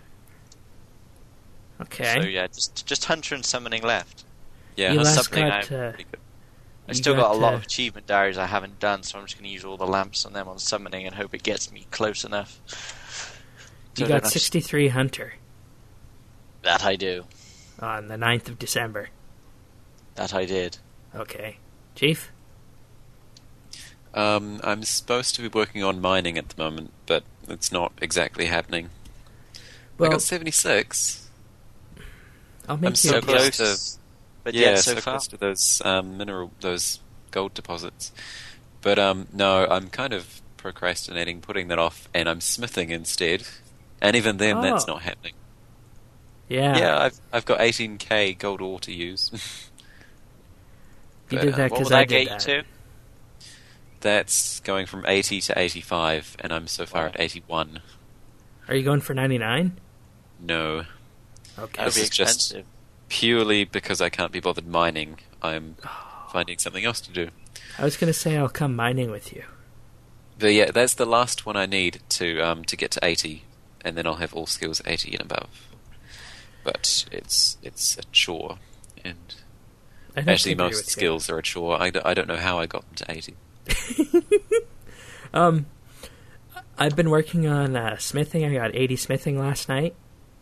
Okay. So, yeah, just Hunter and Summoning left. Yeah, You last something got, I still got a lot of achievement diaries I haven't done, so I'm just going to use all the lamps on them on Summoning and hope it gets me close enough. You got 63 Hunter. That I do. On the 9th of December. That I did. Okay. Chief? I'm supposed to be working on mining at the moment, but it's not exactly happening. Well, I got 76. I'll make I'm you so a close gift. to, But yeah, yet so far. close to those those gold deposits. But no, I'm kind of procrastinating, putting that off, and I'm smithing instead. And even then, that's not happening. Yeah. Yeah, I've got 18k gold ore to use. You did that What because will I that did get that. you to? That's going from 80 to 85, and I'm so far Wow. at 81. Are you going for 99? No. Okay. That would be This is just- expensive. Purely because I can't be bothered mining, I'm finding something else to do. I was going to say I'll come mining with you. But yeah, that's the last one I need to get to 80, and then I'll have all skills 80 and above. But it's a chore, and I don't actually agree most with you. skills are a chore. I don't know how I got them to 80. I've been working on smithing. I got 80 smithing last night.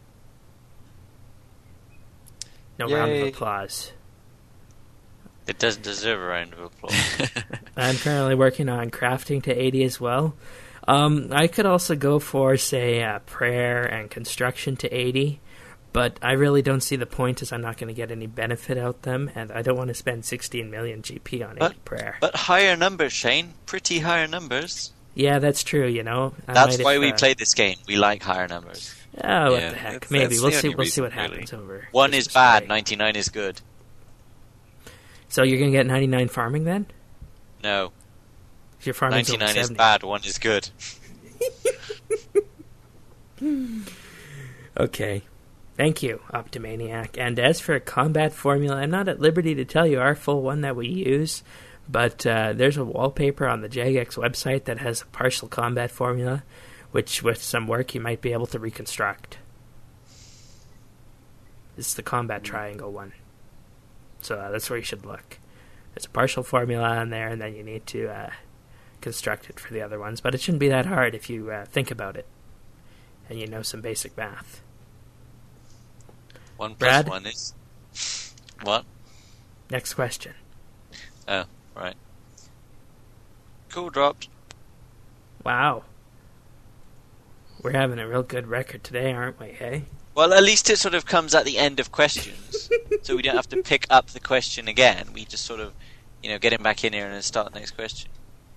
No round of Yay. applause. It doesn't deserve a round of applause. I'm currently working on crafting to 80 as well. I could also go for, say, prayer and construction to 80, but I really don't see the point as I'm not going to get any benefit out them, and I don't want to spend 16 million GP on 80 prayer. But higher numbers, Shane. Pretty higher numbers. Yeah, that's true, you know. That's why we play this game. We like higher numbers. Oh, what Yeah, the heck. that's Maybe. the We'll see only We'll see what reason, happens over 1 is Christmas bad, break. 99 is good. So you're going to get 99 farming then? No. Your farming's over 99 is 70. bad, 1 is good. Okay. Thank you, Optimaniac. And as for a combat formula, I'm not at liberty to tell you our full one that we use, but there's a wallpaper on the Jagex website that has a partial combat formula, which with some work you might be able to reconstruct. It's the combat triangle one. So that's where you should look. There's a partial formula on there, and then you need to construct it for the other ones. But it shouldn't be that hard if you think about it and you know some basic math. 1 Brad? plus 1 is... What? Next question. Oh, right. Cool dropped. Wow. We're having a real good record today, aren't we, hey? Well, at least it sort of comes at the end of questions. So we don't have to pick up the question again. We just sort of, get him back in here and then start the next question.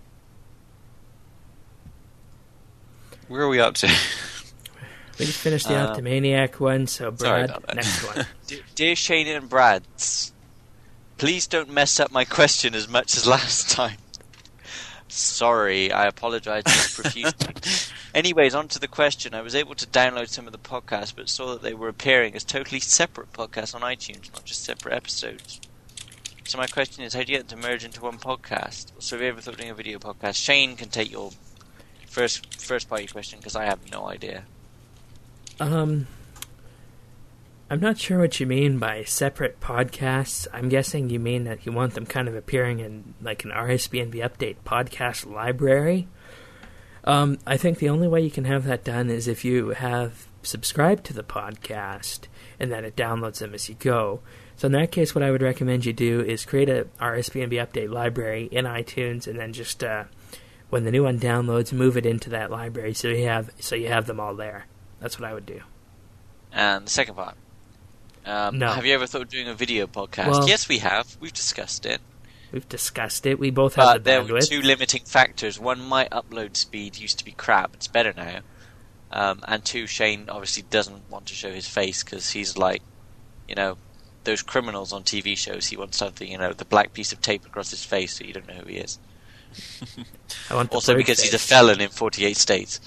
Where are we up to? We just finished the Optimaniac one, so Sorry Brad, about that. next one. Dear Shane and Brad, please don't mess up my question as much as last time. Sorry, I apologise profusely. Anyways, on to the question. I was able to download some of the podcasts, but saw that they were appearing as totally separate podcasts on iTunes, not just separate episodes. So my question is, how do you get them to merge into one podcast? So have you ever thought of doing a video podcast? Shane can take your first part of your question, because I have no idea. I'm not sure what you mean by separate podcasts. I'm guessing you mean that you want them kind of appearing in like an RSBNB update podcast library. I think the only way you can have that done is if you have subscribed to the podcast and then it downloads them as you go. So in that case, what I would recommend you do is create a RSBNB update library in iTunes, and then just when the new one downloads, move it into that library so you have them all there. That's what I would do. And the second part. No. Have you ever thought of doing a video podcast? Well, yes, we have. We've discussed it. We've discussed it. We both have the there bandwidth. were two limiting factors. One, my upload speed used to be crap. It's better now. And two, Shane obviously doesn't want to show his face because he's like, those criminals on TV shows. He wants something, the black piece of tape across his face so you don't know who he is. I want the also because face. he's a felon in 48 states.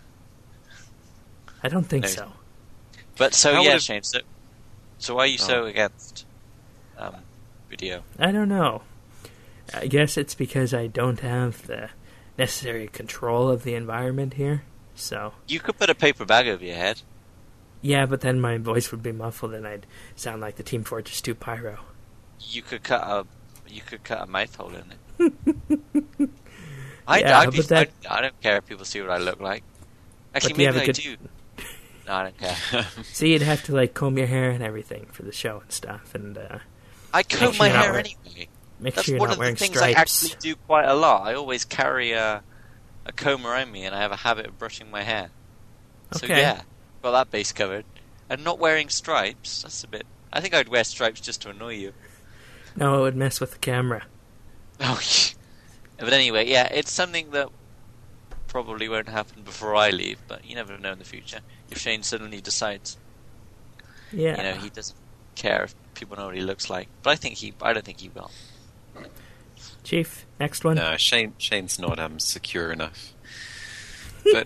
I don't think so. But Shane, so why are you so against video? I don't know. I guess it's because I don't have the necessary control of the environment here, so... You could put a paper bag over your head. Yeah, but then my voice would be muffled and I'd sound like the Team Fortress 2 pyro. You could cut a mouth hole in it. I don't care if people see what I look like. Actually, maybe I do. No, I don't care. See, you'd have to comb your hair and everything for the show and stuff, and I comb my hair anyway. That's one of the things stripes. I actually do quite a lot. I always carry a comb around me, and I have a habit of brushing my hair. Okay. So yeah, got that base covered. And not wearing stripes, that's a bit... I think I'd wear stripes just to annoy you. No, it would mess with the camera. Oh, but anyway, yeah, it's something that probably won't happen before I leave, but you never know in the future. If Shane suddenly decides, he doesn't care if people know what he looks like. But I don't think he will. Chief, next one. No, Shane's not secure enough. But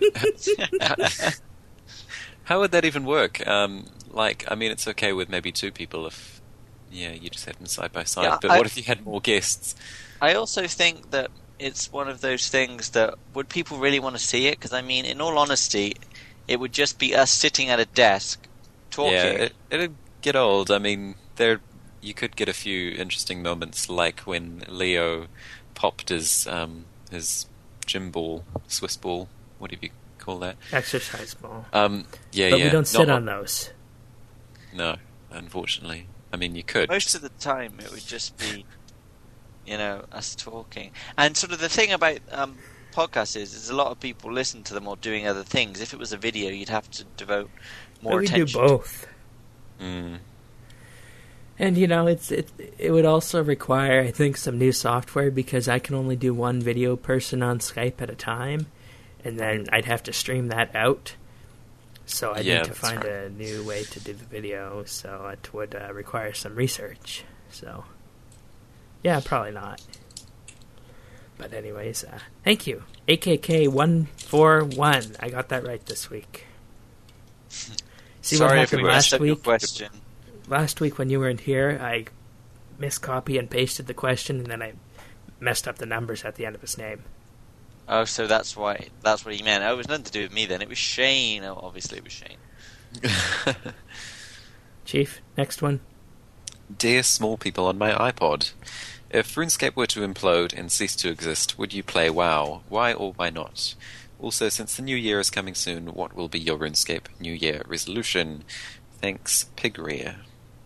how would that even work? It's okay with maybe two people if, you just had them side by side. Yeah, but what if you had more guests? I also think that it's one of those things that, would people really want to see it? Because, in all honesty, it would just be us sitting at a desk, talking. Yeah, it'd get old. You could get a few interesting moments, like when Leo popped his gym ball, Swiss ball, whatever you call that. Exercise ball. But we don't sit on those. No, unfortunately. You could. Most of the time, it would just be, us talking. And sort of the thing about podcasts is a lot of people listen to them or doing other things. If it was a video, you'd have to devote more attention. We do both. Mm. And it would also require, I think, some new software because I can only do one video person on Skype at a time, and then I'd have to stream that out. So I need to find a new way to do the video. So it would require some research. So yeah, probably not. But anyways, thank you, AKK141. I got that right this week. See Sorry what if we happened last your week? question. Last week when you weren't here, I miscopy and pasted the question, and then I messed up the numbers at the end of his name. Oh, so that's what he meant. Oh, it was nothing to do with me then. It was Shane. Oh, obviously it was Shane. Chief, next one. Dear small people on my iPod, if RuneScape were to implode and cease to exist, would you play WoW? Why or why not? Also, since the new year is coming soon, what will be your RuneScape New Year resolution? Thanks, Pigrear.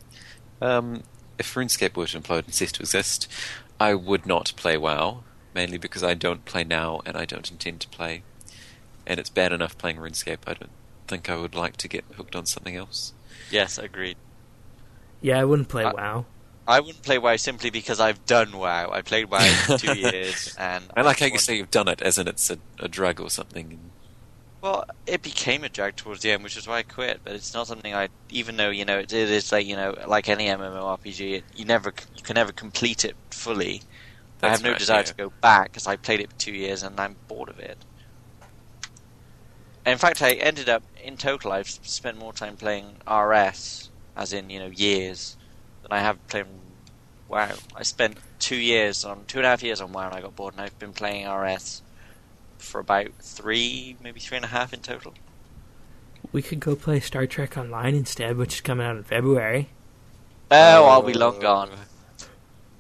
If RuneScape were to implode and cease to exist, I would not play WoW, mainly because I don't play now and I don't intend to play. And it's bad enough playing RuneScape. I don't think I would like to get hooked on something else. Yes, agreed. Yeah, I wouldn't play WoW. I wouldn't play WoW simply because I've done WoW. I played WoW for 2 years, and I like how you say you've done it, as in it's a drug or something. Well, it became a drag towards the end, which is why I quit. But it's not something even though it is like any MMORPG, you can never complete it fully. I have no desire to go back because I played it for 2 years and I'm bored of it. And in fact, I ended up in total I've spent more time playing RS, as in years, than I have playing WoW. I spent 2.5 years on WoW and I got bored, and I've been playing RS for about 3, maybe 3.5 in total. We could go play Star Trek Online instead, which is coming out in February. Oh, I'll be long gone.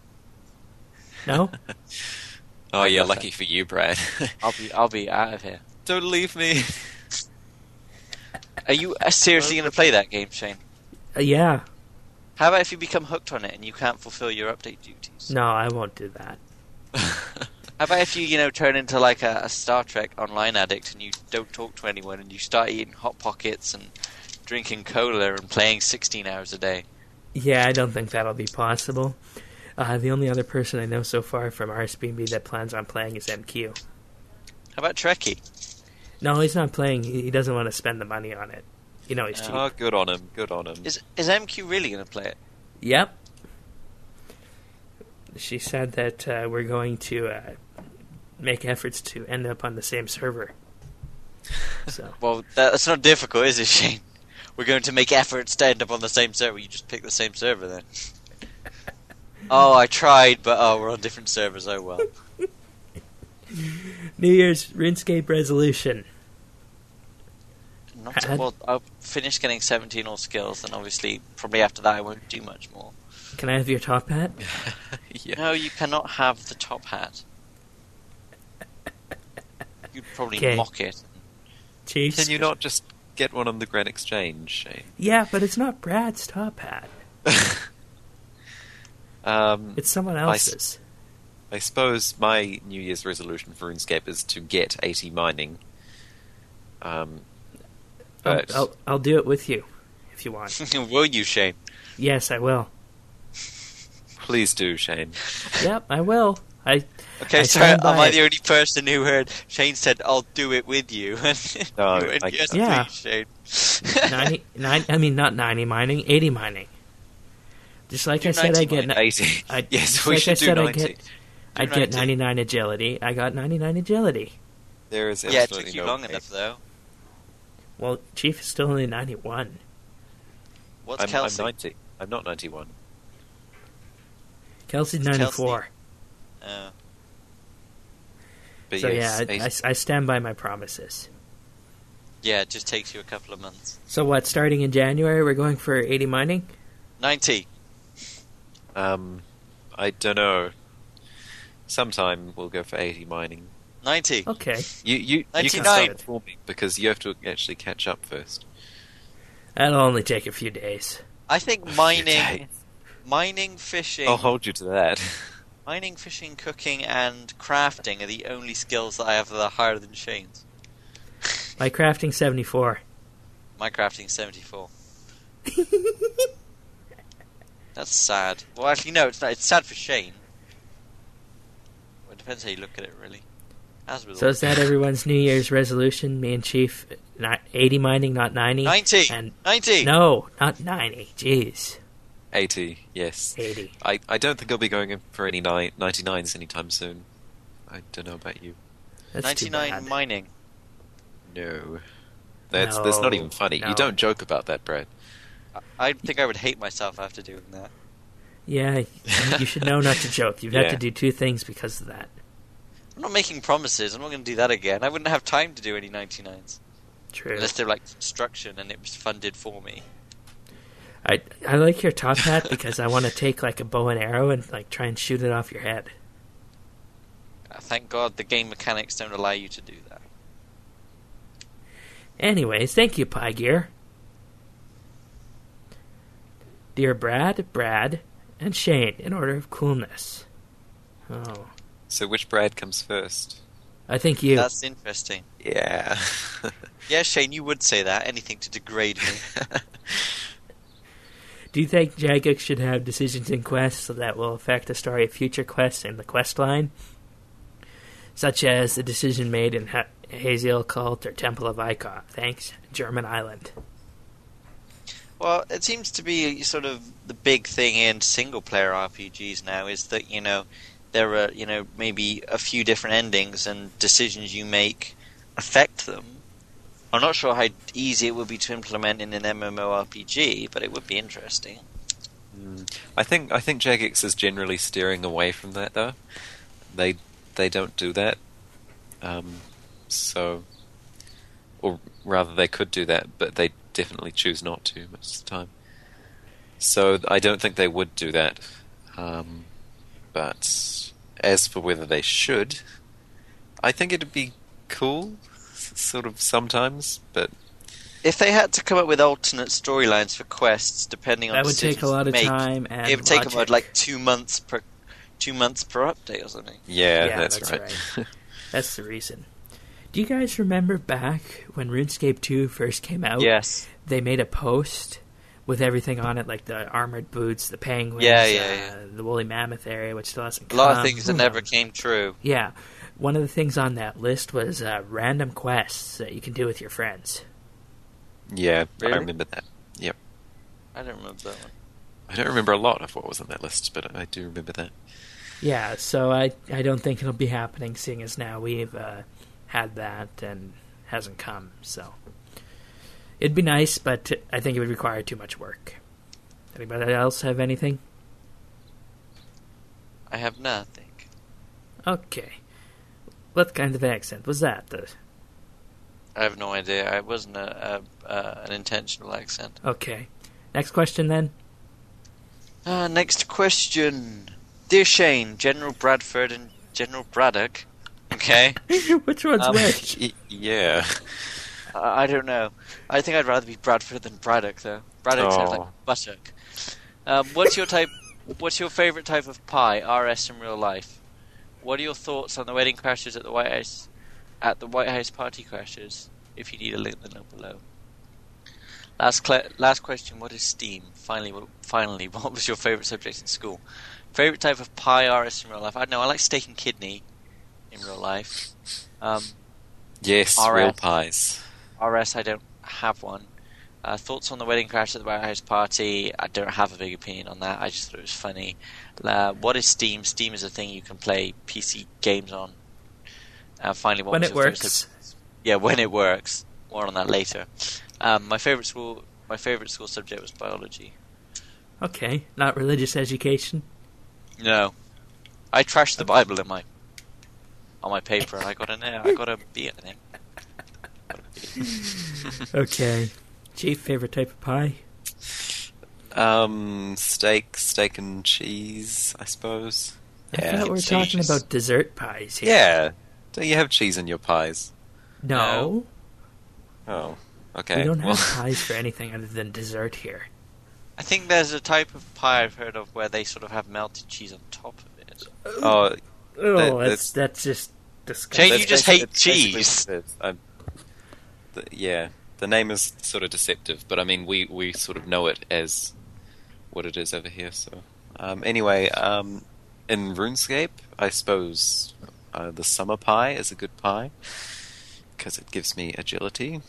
No? Oh yeah, lucky for you, Brad. I'll be out of here. Don't leave me. Are you seriously going to play that game, Shane? Yeah. How about if you become hooked on it and you can't fulfill your update duties? No, I won't do that. How about if you turn into like a Star Trek online addict and you don't talk to anyone and you start eating Hot Pockets and drinking cola and playing 16 hours a day? Yeah, I don't think that'll be possible. The only other person I know so far from RSBB that plans on playing is MQ. How about Trekkie? No, he's not playing. He doesn't want to spend the money on it. You know he's cheap. Oh, good on him. Good on him. Is MQ really going to play it? Yep. She said that we're going to make efforts to end up on the same server. So. Well, that's not difficult, is it, Shane? We're going to make efforts to end up on the same server. You just pick the same server then. Oh, I tried, but we're on different servers. Oh well. New Year's RuneScape resolution. Well, I'll finish getting 17 all skills, and obviously, probably after that, I won't do much more. Can I have your top hat? Yeah. No, you cannot have the top hat. You'd probably Okay. mock it. Chiefs? Can you not just get one on the Grand Exchange, Shane? Yeah, but it's not Brad's top hat. It's someone else's. I suppose my New Year's resolution for RuneScape is to get 80 mining. But I'll do it with you, if you want. Will you, Shane? Yes, I will. please do, Shane. Yep, I will. Okay, I sorry, stand by am I it. the only person who heard Shane said, "I'll do it with you"? No, You went, I- yes, Yeah. please, Shane. 90, not 90 mining, 80 mining. Just like Do I said, 90 I get... mining. 80. Yes, Yes, we should do 90. I'd get 90. 99 agility. I got 99 agility. There is Yeah, it absolutely took you no long way. enough, though. Well, Chief is still only 91. What's I'm Kelsey? 90. I'm not 91. Kelsey's Kelsey? 94. But So yes, yeah, 80. I stand by my promises. Yeah, it just takes you a couple of months. So what, starting in January, we're going for 80 mining? 90. I don't know. Sometime we'll go for 80 mining. 90. Okay. You can 99. start before me because you have to actually catch up first. That'll only take a few days. I think mining, fishing, I'll hold you to that. mining, fishing, cooking, and crafting are the only skills that I have that are higher than Shane's. My crafting 74. My crafting 74. That's sad. Well, actually, no, it's not. It's sad for Shane. Well, it depends how you look at it, really. As with So all. is that everyone's New Year's resolution? Me and Chief, not 80 mining, not 90? 90! And 90! no, not 90. Jeez. 80, yes. 80. I don't think I'll be going in for any 99s anytime soon. I don't know about you. That's too 99 bad. mining. No. That's not even funny. No. You don't joke about that, Brad. I think I would hate myself after doing that. Yeah, you should know not to joke. You've had Yeah. to do 2 things because of that. I'm not making promises. I'm not going to do that again. I wouldn't have time to do any 99s. True. Unless they're like construction and it was funded for me. I like your top hat because I want to take like a bow and arrow and like try and shoot it off your head. Thank God the game mechanics don't allow you to do that. Anyways, thank you, Pie Gear. Dear Brad, and Shane, in order of coolness. Oh, So which Brad comes first? I think you. That's interesting. Yeah. Yeah, Shane, you would say that. Anything to degrade me. Do you think Jagex should have decisions in quests that will affect the story of future quests in the quest line? Such as the decision made in Haziel Cult or Temple of Icon. Thanks, German Island. Well, it seems to be sort of the big thing in single-player RPGs now is that, there are, maybe a few different endings and decisions you make affect them. I'm not sure how easy it would be to implement in an MMORPG, but it would be interesting. I think Jagex is generally steering away from that, though. They don't do that. Or rather, they could do that, but they definitely choose not to most of the time. So I don't think they would do that. But as for whether they should, I think it'd be cool sort of sometimes, but if they had to come up with alternate storylines for quests, depending on that would take a lot of time and it would take logic. about like 2 months per update or something. yeah, that's right. That's the reason. Do you guys remember back when RuneScape 2 first came out? Yes. They made a post with everything on it, like the armored boots, the penguins, the woolly mammoth area, which still hasn't come. A lot of things that never came true. Yeah. One of the things on that list was random quests that you can do with your friends. Yeah, Really? I remember that. Yep. I don't remember that one. I don't remember a lot of what was on that list, but I do remember that. Yeah, so I don't think it'll be happening, seeing as now we've had that and hasn't come, so... It'd be nice, but I think it would require too much work. Anybody else have anything? I have nothing. Okay. What kind of accent was that? I have no idea. It wasn't an intentional accent. Okay. Next question, then. Next question. Dear Shane, General Bradford and General Braddock. Okay. Which one's which? Yeah. I don't know. I think I'd rather be Bradford than Braddock, though. Braddock sounds like buttock. What's your favourite type of pie, RS in real life? What are your thoughts on the wedding crashes at the White House? At the White House party crashes? If you need a link, then know below. Last question. What is STEAM? Finally, what was your favourite subject in school? Favourite type of pie, RS in real life? I don't know. I like steak and kidney in real life. Yes, RS. real pies. RS, I don't have one. Thoughts on the wedding crash at the White House party? I don't have a big opinion on that. I just thought it was funny. What is Steam? Steam is a thing you can play PC games on. Finally, what when was it your works. Yeah, when it works. More on that later. My favorite school subject was biology. Okay, not religious education. No, I trashed the Bible on my paper, and I got a B, I think. Okay. Chief, favorite type of pie? Steak and cheese, I suppose. I thought we were talking about dessert pies here. Yeah. Don't you have cheese in your pies? No. Oh, okay. We don't have pies for anything other than dessert here. I think there's a type of pie I've heard of where they sort of have melted cheese on top of it. Oh, that's just disgusting. Jane, you just hate cheese. Yeah, the name is sort of deceptive, but I mean, we sort of know it as what it is over here. So, anyway, in RuneScape, I suppose the summer pie is a good pie because it gives me agility.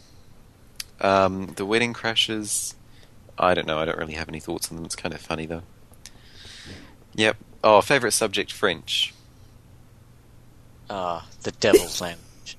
The wedding crashes, I don't know. I don't really have any thoughts on them. It's kind of funny though. Yep. Oh, favorite subject, French. The devil's language.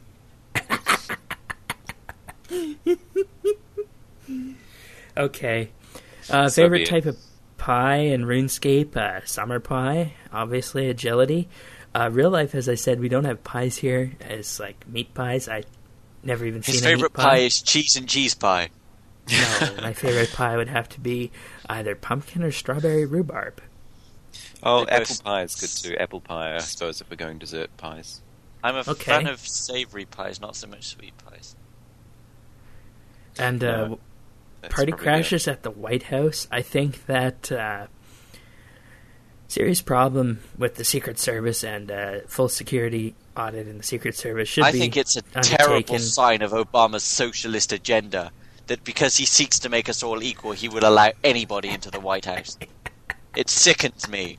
Okay. Favorite type of pie in RuneScape? Summer pie, obviously, agility. Real life, as I said, we don't have pies here as like meat pies. I never even seen a meat pie. His favorite pie is cheese and cheese pie. No, my favorite pie would have to be either pumpkin or strawberry rhubarb. Oh, apple pie is good too. Apple pie, I suppose, if we're going dessert pies. I'm a fan of savoury pies, not so much sweet pies. And party crashes at the White House. I think that serious problem with the Secret Service and full security audit in the Secret Service should be I think it's a terrible sign of Obama's socialist agenda that because he seeks to make us all equal, he would allow anybody into the White House. It sickens me.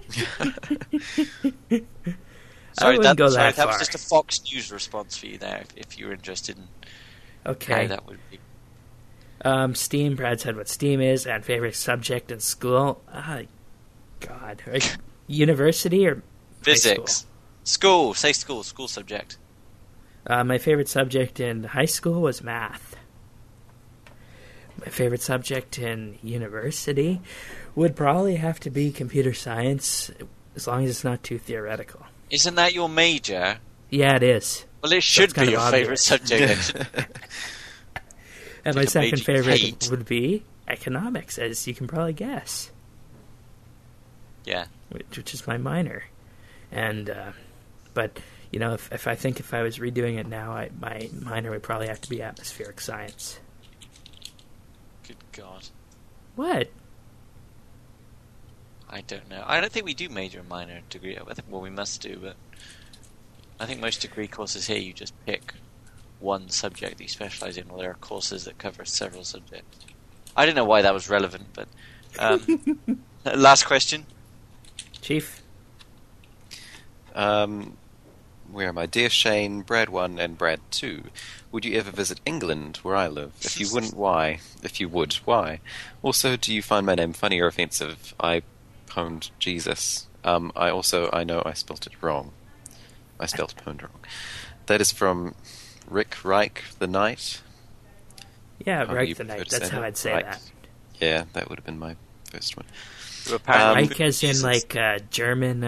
Sorry, that was just a Fox News response for you there, if you were interested in how that would be. Steam, Brad said what Steam is, and favorite subject in school. God. University or physics? School. Say school. School subject. My favorite subject in high school was math. My favorite subject in university would probably have to be computer science, as long as it's not too theoretical. Isn't that your major? Yeah, it is. Well, it should be your favorite subject. And my second favorite would be economics, as you can probably guess. Yeah. Which is my minor. And, but You know, if I think if I was redoing it now, my minor would probably have to be atmospheric science. Good God. What? I don't know. I don't think we do major and minor degree. I think, well, we must do, but I think most degree courses here you just pick one subject that you specialise in, while there are courses that cover several subjects. I don't know why that was relevant, but last question, Chief. Where am I? Dear Shane, Brad 1 and Brad 2, would you ever visit England, where I live? If you wouldn't, why? If you would, why? Also, do you find my name funny or offensive? I pwned Jesus. I know I spelt it wrong. I spelt pwned wrong. That is from Rick Reich the Knight. Yeah, Reich the Knight. That's how I'd say Reich. that. Yeah, that would have been my first one. Reich as in like German,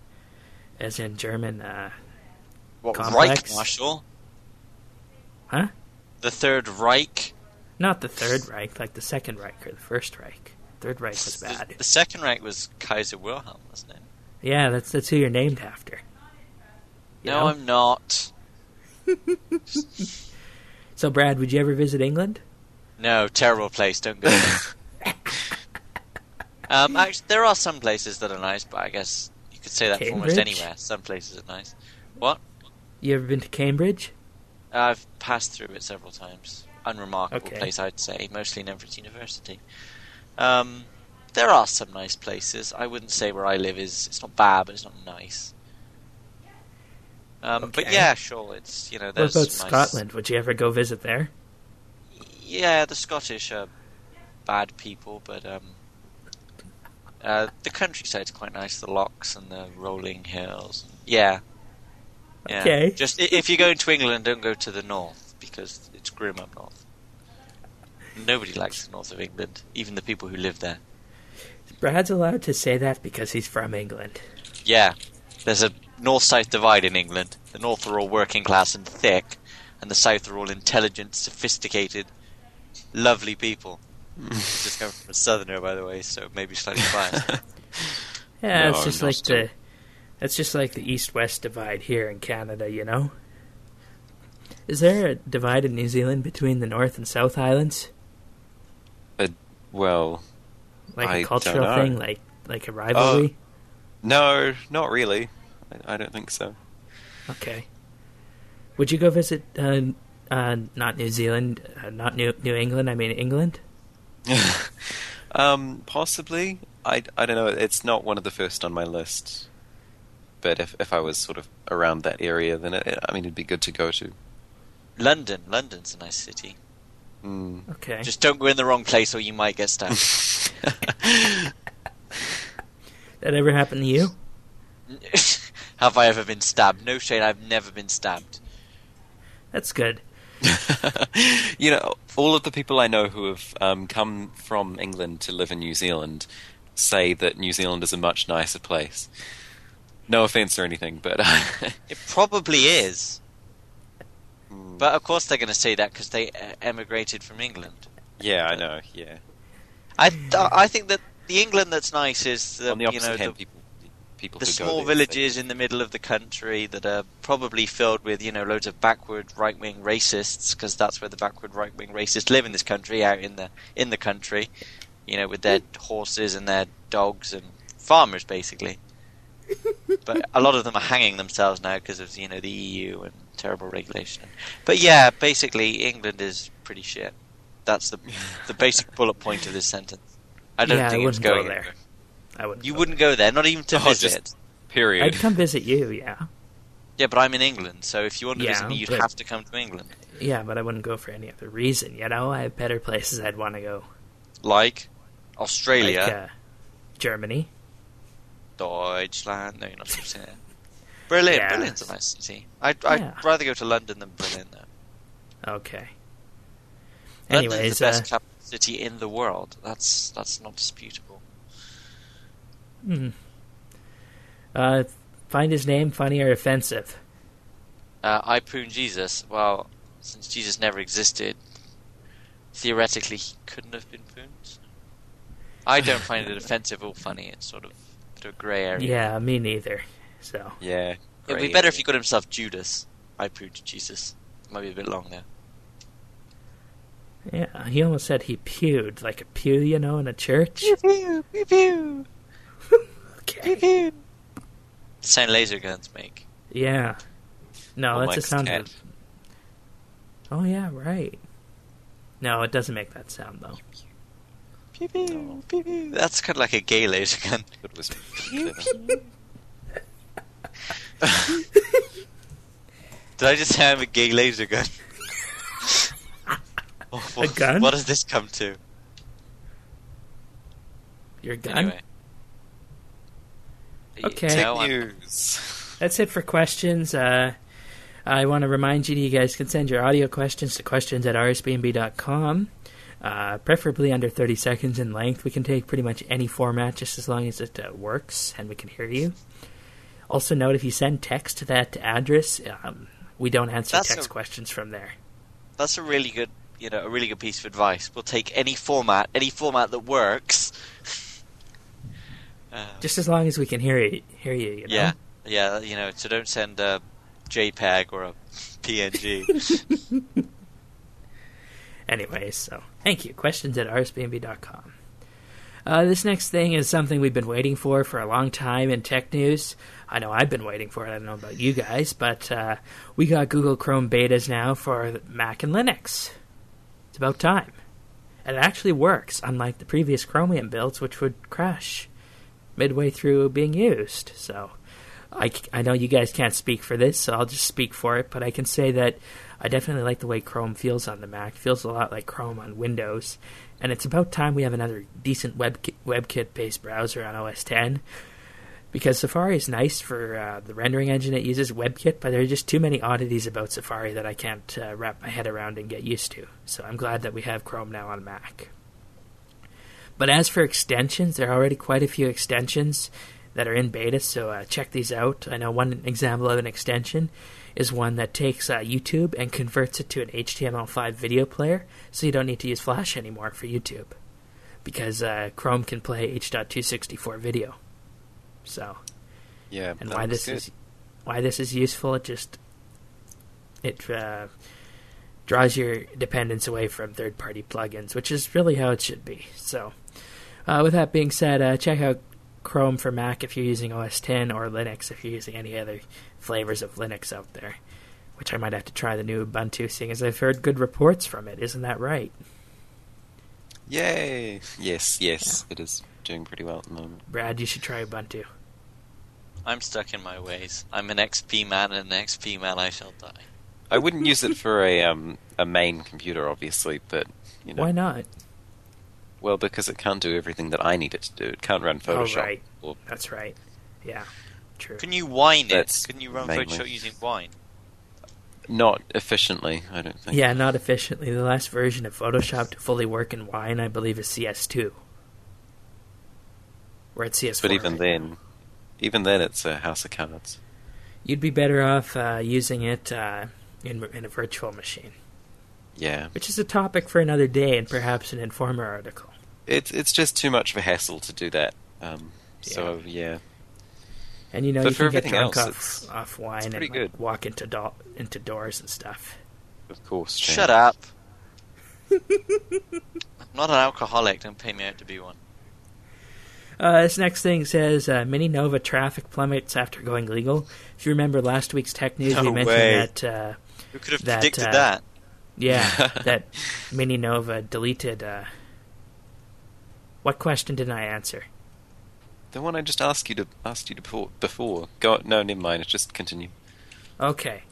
what, complex? Reich, Marshall? Huh? The Third Reich? Not the Third Reich, like the Second Reich or the First Reich. Third Reich was bad. The Second Reich was Kaiser Wilhelm, wasn't it? Yeah, that's who you're named after. You No, know? I'm not. So, Brad, would you ever visit England? No, terrible place. Don't go there. Actually, there are some places that are nice, but I guess you could say that for almost Cambridge? anywhere. Some places are nice. What? You ever been to Cambridge? I've passed through it several times. Unremarkable Okay. place, I'd say. Mostly in Everett University. There are some nice places. I wouldn't say where I live it's not bad, but it's not nice. But Okay. yeah, sure. It's What there's about some nice... Scotland? Would you ever go visit there? Yeah, the Scottish are bad people, but the countryside's quite nice. The lochs and the rolling hills. Yeah. Yeah. Okay. Just if you're going to England, don't go to the north because it's grim up north. Nobody likes the north of England, even the people who live there. Brad's allowed to say that because he's from England. Yeah, there's a north-south divide in England. The north are all working class and thick, and the south are all intelligent, sophisticated, lovely people. Just coming from a southerner, by the way, so maybe slightly biased. Yeah, No, it's just not like still. it's just like the east-west divide here in Canada, you know? Is there a divide in New Zealand between the North and South Islands? Well, Like I a cultural don't know. thing, like a rivalry? no, not really. I don't think so. Okay. Would you go visit, not New Zealand, not New England, I mean England? Possibly. I don't know. It's not one of the first on my list. But if I was sort of around that area, then it'd be good to go to. London's a nice city. Mm. Okay. Just don't go in the wrong place or you might get stabbed. That ever happened to you? Have I ever been stabbed? No, Shane, I've never been stabbed. That's good. All of the people I know who have come from England to live in New Zealand say that New Zealand is a much nicer place. No offense or anything, but It probably is. But of course they're going to say that because they emigrated from England. yeah, I know. Yeah. I think that the England that's nice is the, On the opposite hand, the people who go small there villages say- in the middle of the country that are probably filled with loads of backward right-wing racists, because that's where the backward right-wing racists live in this country, out in the country, with their horses and their dogs and farmers basically. But a lot of them are hanging themselves now because of the EU and terrible regulation. But yeah, basically England is pretty shit. That's the basic bullet point of this sentence. I don't think I it's wouldn't going go there. anywhere. I wouldn't. You wouldn't go there, not even to visit. just- Period. I'd come visit you, yeah. Yeah, but I'm in England, so if you want to Yeah, visit me, you'd but- have to come to England. Yeah, but I wouldn't go for any other reason, I have better places I'd want to go. Like Australia, Like, Germany. Deutschland. No, you're not supposed to say that. Berlin. Yeah. Berlin's a nice city. I'd Yeah. rather go to London than Berlin, though. Okay. London's Anyways, the best capital city in the world. That's not disputable. Find his name funny or offensive. I poon Jesus. Well, since Jesus never existed, theoretically he couldn't have been pooned. I don't find it offensive or funny. It's sort of a bit of a grey area. Yeah, me neither. So, Yeah, It'd be better if he called himself Judas. I proved Jesus. Might be a bit long there. Yeah, he almost said he pewed, like a pew, in a church. Pew, pew, pew, pew. Okay. Pew, pew. The sound laser guns make. Yeah. No, Or that's a Mike's sound cat. of... Oh, yeah, right. No, it doesn't make that sound, though. Pew, pew, pew, pew. That's kind of like a gay laser gun. It was Did I just have a gay laser gun? A gun? What does this come to? Your gun? Anyway. Okay. No, news. That's it for questions. I want to remind you guys can send your audio questions to questions@rsbnb.com. Preferably under 30 seconds in length. We can take pretty much any format just as long as it works and we can hear you. Also note, if you send text to that address, we don't answer text questions from there. That's a really good, a really good piece of advice. We'll take any format that works. Just as long as we can hear you, you know? Yeah, so don't send a JPEG or a PNG. Anyways, so thank you. Questions@rsbnb.com. This next thing is something we've been waiting for a long time in tech news. I know I've been waiting for it. I don't know about you guys, but we got Google Chrome betas now for Mac and Linux. It's about time. And it actually works, unlike the previous Chromium builds, which would crash midway through being used. So I know you guys can't speak for this, so I'll just speak for it, but I can say that I definitely like the way Chrome feels on the Mac. It feels a lot like Chrome on Windows. And it's about time we have another decent WebKit-based browser on OS X. Because Safari is nice for the rendering engine it uses, WebKit, but there are just too many oddities about Safari that I can't wrap my head around and get used to. So I'm glad that we have Chrome now on Mac. But as for extensions, there are already quite a few extensions that are in beta, so check these out. I know one example of an extension is one that takes YouTube and converts it to an HTML5 video player, so you don't need to use Flash anymore for YouTube, because Chrome can play H.264 video. So, yeah, and why this is useful? It draws your dependence away from third-party plugins, which is really how it should be. So, with that being said, check out Chrome for Mac if you're using OS X, or Linux if you're using any other flavors of Linux out there, which I might have to try the new Ubuntu, seeing as I've heard good reports from it. Isn't that right? Yay! Yes, yeah. It is doing pretty well at the moment. Brad, you should try Ubuntu. I'm stuck in my ways. I'm an XP man, and an XP man I shall die. I wouldn't use it for a main computer, obviously, but, Why not? Well, because it can't do everything that I need it to do. It can't run Photoshop. Oh, right. That's right. Yeah, true. Can you wine That's it? Can you run mainly. Photoshop using wine? Not efficiently, I don't think. Yeah, not efficiently. The last version of Photoshop to fully work in Wine, I believe, is CS2. We're at CS4. But even then, it's a house of cards. You'd be better off using it in a virtual machine. Yeah. Which is a topic for another day and perhaps an Informer article. It's just too much of a hassle to do that. So, yeah. And you But you for can get drunk else, off wine and good. walk into doors and stuff. Of course. Shane. Shut up. I'm not an alcoholic. Don't pay me out to be one. This next thing says, Mini Nova traffic plummets after going legal. If you remember last week's tech news, we mentioned that... Who could have predicted that? Yeah, that Mini Nova deleted... What question didn't I answer? The one I just asked you before. Go. No, never mind. Just continue. Okay.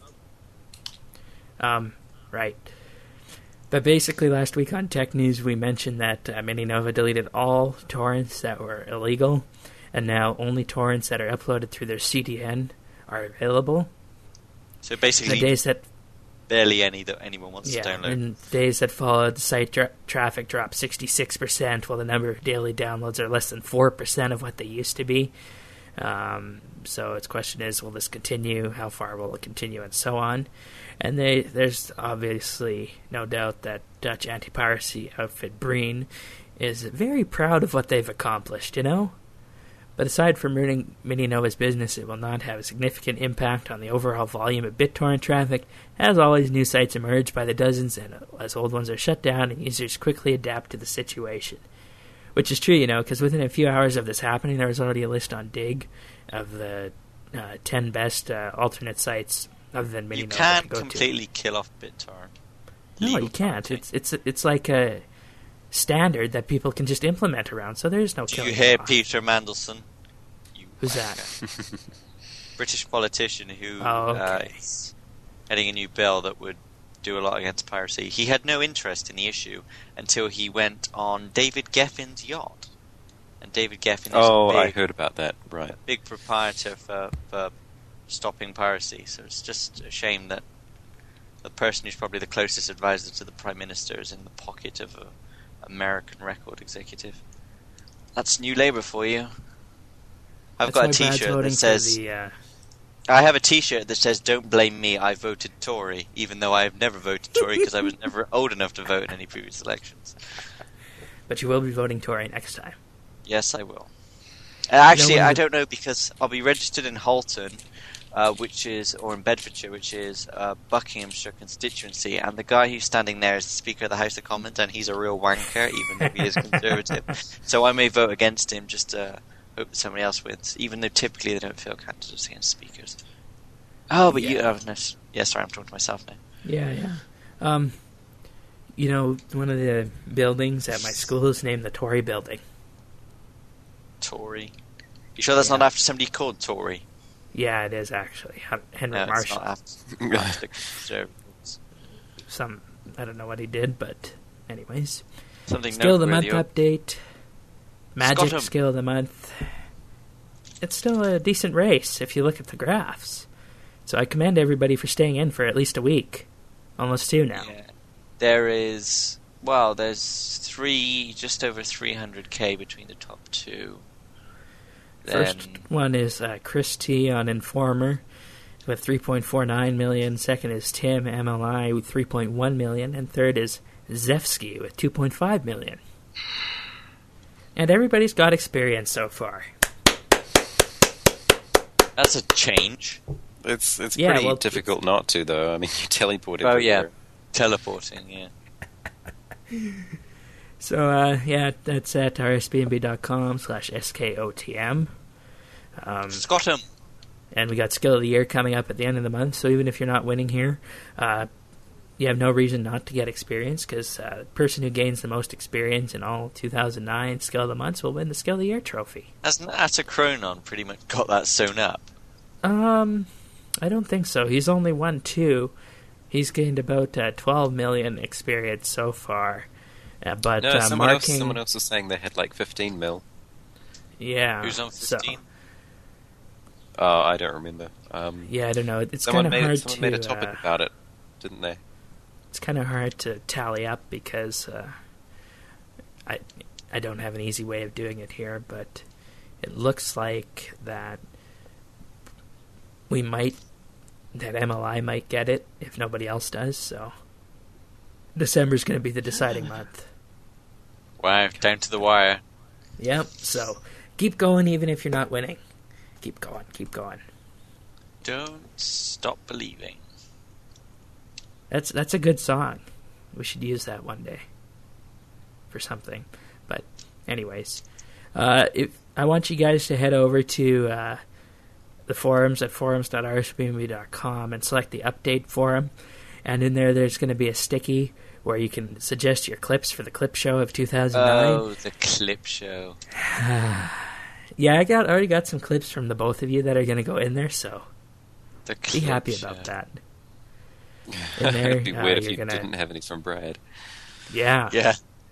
Right. But basically, last week on Tech News, we mentioned that Mini Nova deleted all torrents that were illegal, and now only torrents that are uploaded through their CDN are available. So basically, the days that barely any that anyone wants to download. In days that followed, the site traffic dropped 66%, while the number of daily downloads are less than 4% of what they used to be. So its question is, will this continue? How far will it continue? And so on. And there's obviously no doubt that Dutch anti-piracy outfit Breen is very proud of what they've accomplished, But aside from ruining Mininova's business, it will not have a significant impact on the overall volume of BitTorrent traffic. As always, new sites emerge by the dozens, and as old ones are shut down, and users quickly adapt to the situation. Which is true, because within a few hours of this happening, there was already a list on Dig of the 10 best alternate sites other than Mininova. You can't completely kill off BitTorrent. No, you can't. It's like a standard that people can just implement around, so there's no killing. Do you hear Peter Mandelson? Who's that? British politician who okay. is heading a new bill that would do a lot against piracy. He had no interest in the issue until he went on David Geffen's yacht. And David Geffen is I heard about that, right. a big proprietor for stopping piracy, so it's just a shame that the person who's probably the closest advisor to the Prime Minister is in the pocket of an American record executive. That's New Labour for you. I've got a T-shirt that says... I have a T-shirt that says, "Don't blame me, I voted Tory," even though I have never voted Tory because I was never old enough to vote in any previous elections. But you will be voting Tory next time. Yes, I will. Actually, I don't know, because I'll be registered in Halton, or in Bedfordshire, which is Buckinghamshire constituency, and the guy who's standing there is the Speaker of the House of Commons, and he's a real wanker, even though he is Conservative. So I may vote against him just to hope that somebody else wins, even though typically they don't field candidates against speakers. Oh, but yeah. Sorry, I'm talking to myself now. Yeah. One of the buildings at my school is named the Tory Building. Tory? You sure that's not after somebody called Tory? Yeah, it is actually. Henry Marshall. It's not after Conservatives. I don't know what he did, but anyways. Something Skill of the Month noteworthy. update. Magic Skill of the Month. It's still a decent race if you look at the graphs. So I commend everybody for staying in for at least a week. Almost 2 now. Yeah. There's just over 300k between the top two. First one is Chris T on Informer with 3.49 million. Second is Tim MLI with 3.1 million. And third is Zefsky with 2.5 million. And everybody's got experience so far. That's a change. It's pretty difficult not to, though. I mean, you teleport everywhere. Oh, yeah. Teleporting, yeah. So, that's at rsbnb.com/skotm. Scottham. And we got Skill of the Year coming up at the end of the month, so even if you're not winning here, you have no reason not to get experience, because the person who gains the most experience in all 2009 Skill of the Months will win the Skill of the Year trophy. Hasn't Atacronon pretty much got that sewn up? I don't think so. He's only won 2. He's gained about 12 million experience so far. But no, someone else was saying they had like 15 mil. Yeah. Who's on 15? I don't remember. Yeah, I don't know. It's kind of hard to... Someone made a topic about it, didn't they? It's kind of hard to tally up because I don't have an easy way of doing it here, but it looks like that MLI might get it if nobody else does, so December's going to be the deciding month. Wow, down to the wire. Yep, so keep going even if you're not winning. Keep going. Don't stop believing. That's a good song. We should use that one day for something. But anyways, if I want you guys to head over to the forums at forums.rsbnb.com and select the update forum, and in there's going to be a sticky where you can suggest your clips for the clip show of 2009. Oh, the clip show. Yeah, I already got some clips from the both of you that are going to go in there, so be happy about that. In there, it'd be weird if you didn't have any from Brad. Yeah. Yeah.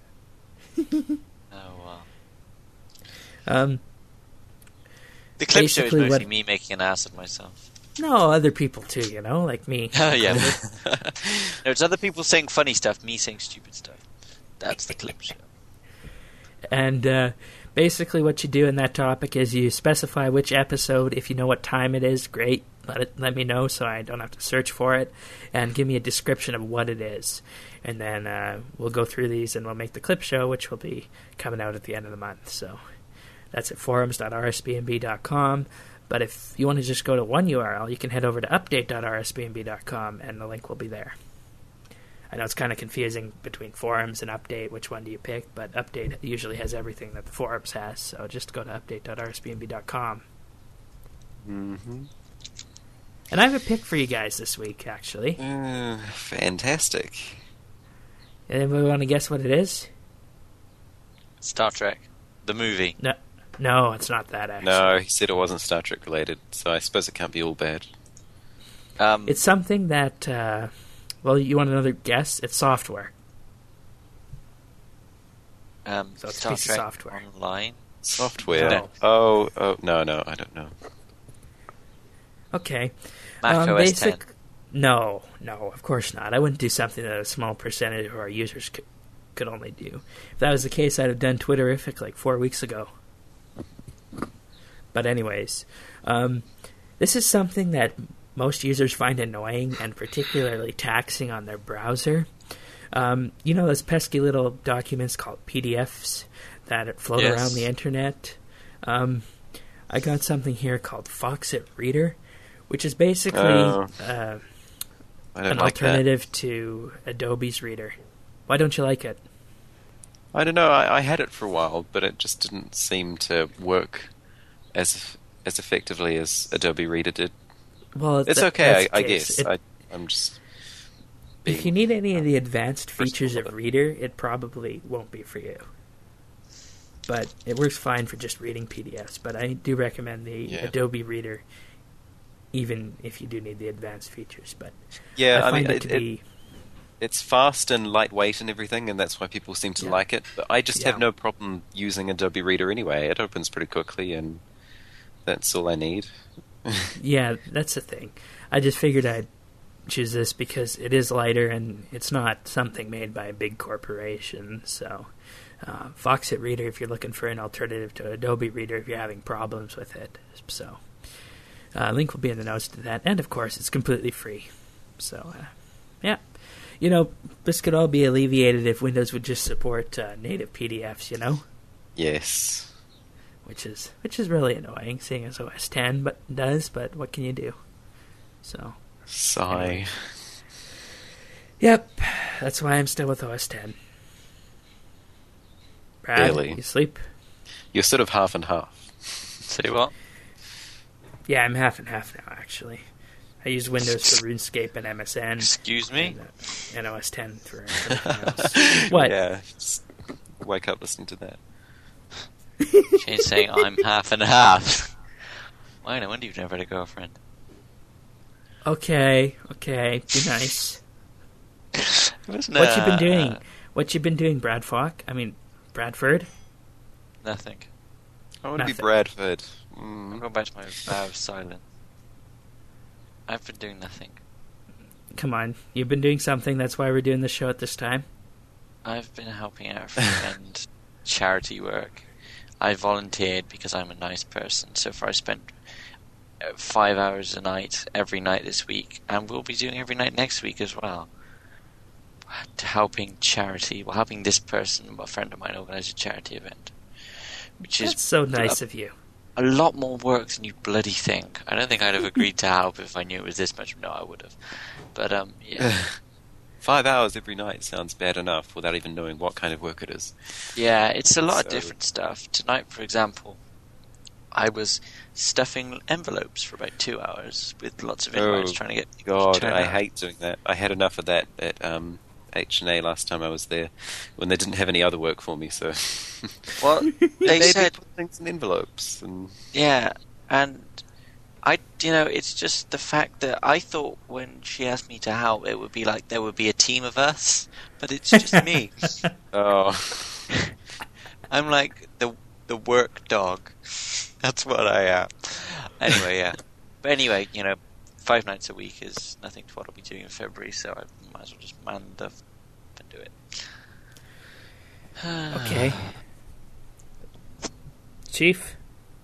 Oh, wow. The clip show is mostly me making an ass of myself. No, other people too, like me. Oh, yeah. No, it's other people saying funny stuff, me saying stupid stuff. That's the clip show. And basically what you do in that topic is you specify which episode. If you know what time it is, great. Let me know so I don't have to search for it. And give me a description of what it is. And then we'll go through these and we'll make the clip show, which will be coming out at the end of the month. So That's at forums.rsbnb.com. But if you want to just go to one URL, you can head over to update.rsbnb.com, and the link will be there. I know it's kind of confusing between forums and update, which one do you pick, but update usually has everything that the forums has, so just go to update.rsbnb.com. Mm-hmm. And I have a pick for you guys this week, actually. Fantastic. Anybody want to guess what it is? Star Trek. The movie. No, it's not that, actually. No, he said it wasn't Star Trek related, so I suppose it can't be all bad. It's something that, well, you want another guess? It's software. So it's Star a piece Trek of software. Online. Software? No. Oh, no, I don't know. Okay. Mac OS 10. No, of course not. I wouldn't do something that a small percentage of our users could only do. If that was the case, I'd have done Twitterific like 4 weeks ago. But anyways, this is something that most users find annoying and particularly taxing on their browser. You know those pesky little documents called PDFs that float around the internet? I got something here called Foxit Reader, which is basically an alternative to Adobe's Reader. Why don't you like it? I don't know. I had it for a while, but it just didn't seem to work as effectively as Adobe Reader did. Well, it's okay, I guess. I'm just... If you need any of the advanced features of Reader, it probably won't be for you. But it works fine for just reading PDFs. But I do recommend the Adobe Reader, even if you do need the advanced features. But I find it to be... It's fast and lightweight and everything, and that's why people seem to like it. But I just have no problem using Adobe Reader anyway. It opens pretty quickly, and that's all I need. Yeah, that's the thing. I just figured I'd choose this because it is lighter, and it's not something made by a big corporation. So, Foxit Reader, if you're looking for an alternative to Adobe Reader, if you're having problems with it. So, link will be in the notes to that. And, of course, it's completely free. So, yeah. You know, this could all be alleviated if Windows would just support native PDFs, you know? Yes. Which is really annoying, seeing as OS 10 does, but what can you do? So. Sigh. Anyway. Yep, that's why I'm still with OS 10. Brad, really? You sleep? You're sort of half and half. Say what? Yeah, I'm half and half now, actually. I use Windows for RuneScape and MSN. Excuse me? And OS 10 for everything else. What? Yeah, just wake up listening to that. She's saying I'm half and half. Why, no wonder you've never had a girlfriend. Okay, be nice. What you been doing? What you been doing, Bradford? Nothing. I want to be Bradford. I'm going back to my vow of silence. I've been doing nothing. Come on, you've been doing something, that's why we're doing the show at this time. I've been helping out a friend charity work. I volunteered because I'm a nice person. So far I spent 5 hours a night, every night this week, and we'll be doing every night next week as well. Helping this person, a friend of mine, organise a charity event. That's so nice of you. A lot more work than you bloody think. I don't think I'd have agreed to help if I knew it was this much. No, I would have. But, yeah. 5 hours every night sounds bad enough without even knowing what kind of work it is. Yeah, it's a lot of different stuff. Tonight, for example, I was stuffing envelopes for about 2 hours with lots of invites trying to get... God, I hate doing that. I had enough of that at H&A last time I was there, when they didn't have any other work for me, so... Well, they said... put things in envelopes, and... Yeah, and... it's just the fact that I thought when she asked me to help, it would be like there would be a team of us, but it's just me. Oh. I'm like the work dog. That's what I am. Anyway, yeah. But anyway, 5 nights a week is nothing to what I'll be doing in February, so I might as well just man the and do it. Okay. Chief?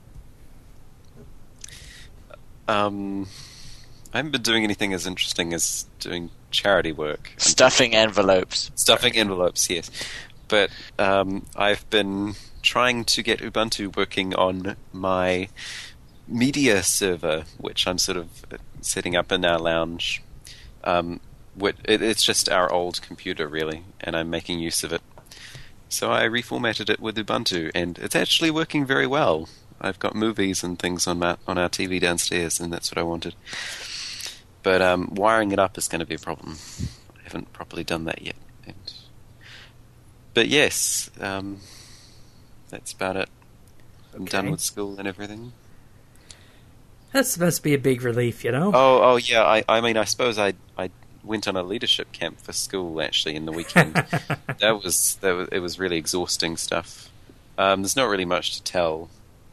I haven't been doing anything as interesting as doing charity work. Stuffing envelopes. Stuffing envelopes, yes. But I've been trying to get Ubuntu working on my media server, which I'm sort of setting up in our lounge. It's just our old computer, really, and I'm making use of it. So I reformatted it with Ubuntu, and it's actually working very well. I've got movies and things on our TV downstairs, and that's what I wanted. But wiring it up is going to be a problem. I haven't properly done that yet. But yes, that's about it. I'm done with school and everything. That must be a big relief, you know? Oh yeah. I mean, I suppose I went on a leadership camp for school actually in the weekend. It was really exhausting stuff. There's not really much to tell,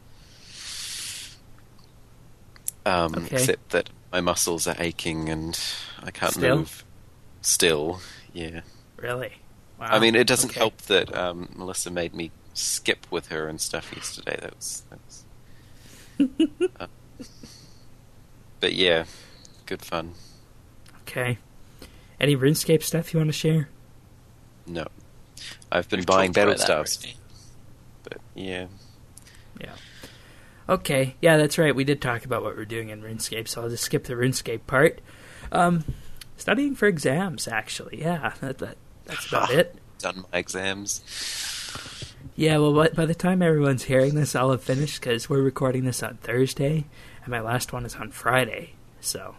except that my muscles are aching and I can't move. Still, yeah. Really? Wow. I mean, it doesn't help that Melissa made me skip with her and stuff yesterday. That was but yeah, good fun. Okay. Any RuneScape stuff you want to share? No. I've been buying battle stars. But yeah. Yeah. Okay. Yeah, that's right. We did talk about what we're doing in RuneScape, so I'll just skip the RuneScape part. Studying for exams, actually. Yeah, that's about it. Done my exams. Yeah, well, by the time everyone's hearing this, I'll have finished, because we're recording this on Thursday, and my last one is on Friday, so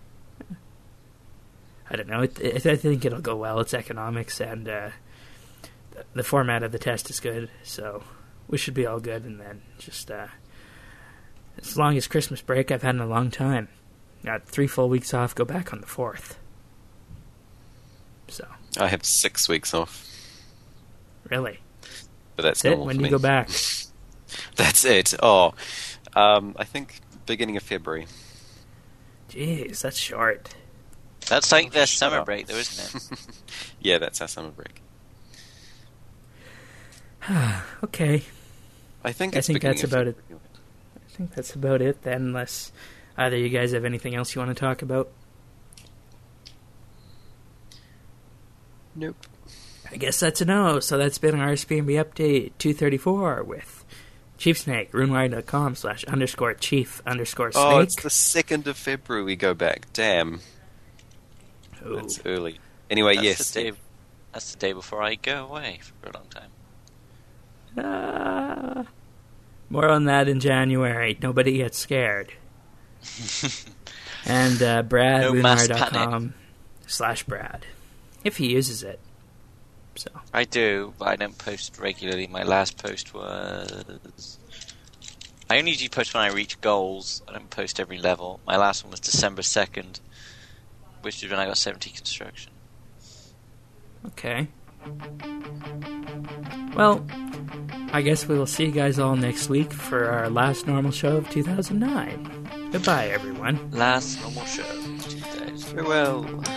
I don't know. I think it'll go well. It's economics, and the format of the test is good, so we should be all good, and then just as long as Christmas break I've had in a long time. Got 3 full weeks off, go back on the 4th. So I have 6 weeks off. Really? But that's it? When do you go back? That's it. Oh, I think beginning of February. Jeez, that's short. That's like their summer break, though, isn't it? Yeah, that's our summer break. Okay. I think that's about it. I think that's about it then, unless either you guys have anything else you want to talk about. Nope. I guess that's a no. So that's been our SPMB update 234 with ChiefSnake, runewire.com/_chief_snake. Oh, it's the 2nd of February we go back. Damn. Ooh. That's early. Anyway, That's the day before I go away for a long time. More on that in January. Nobody gets scared. And Brad, no runewire.com/Brad. If he uses it. So I do, but I don't post regularly. My last post was... I only usually post when I reach goals. I don't post every level. My last one was December 2nd, which is when I got 70 construction. Okay. Well, I guess we will see you guys all next week for our last normal show of 2009. Goodbye, everyone. Last normal show. Farewell.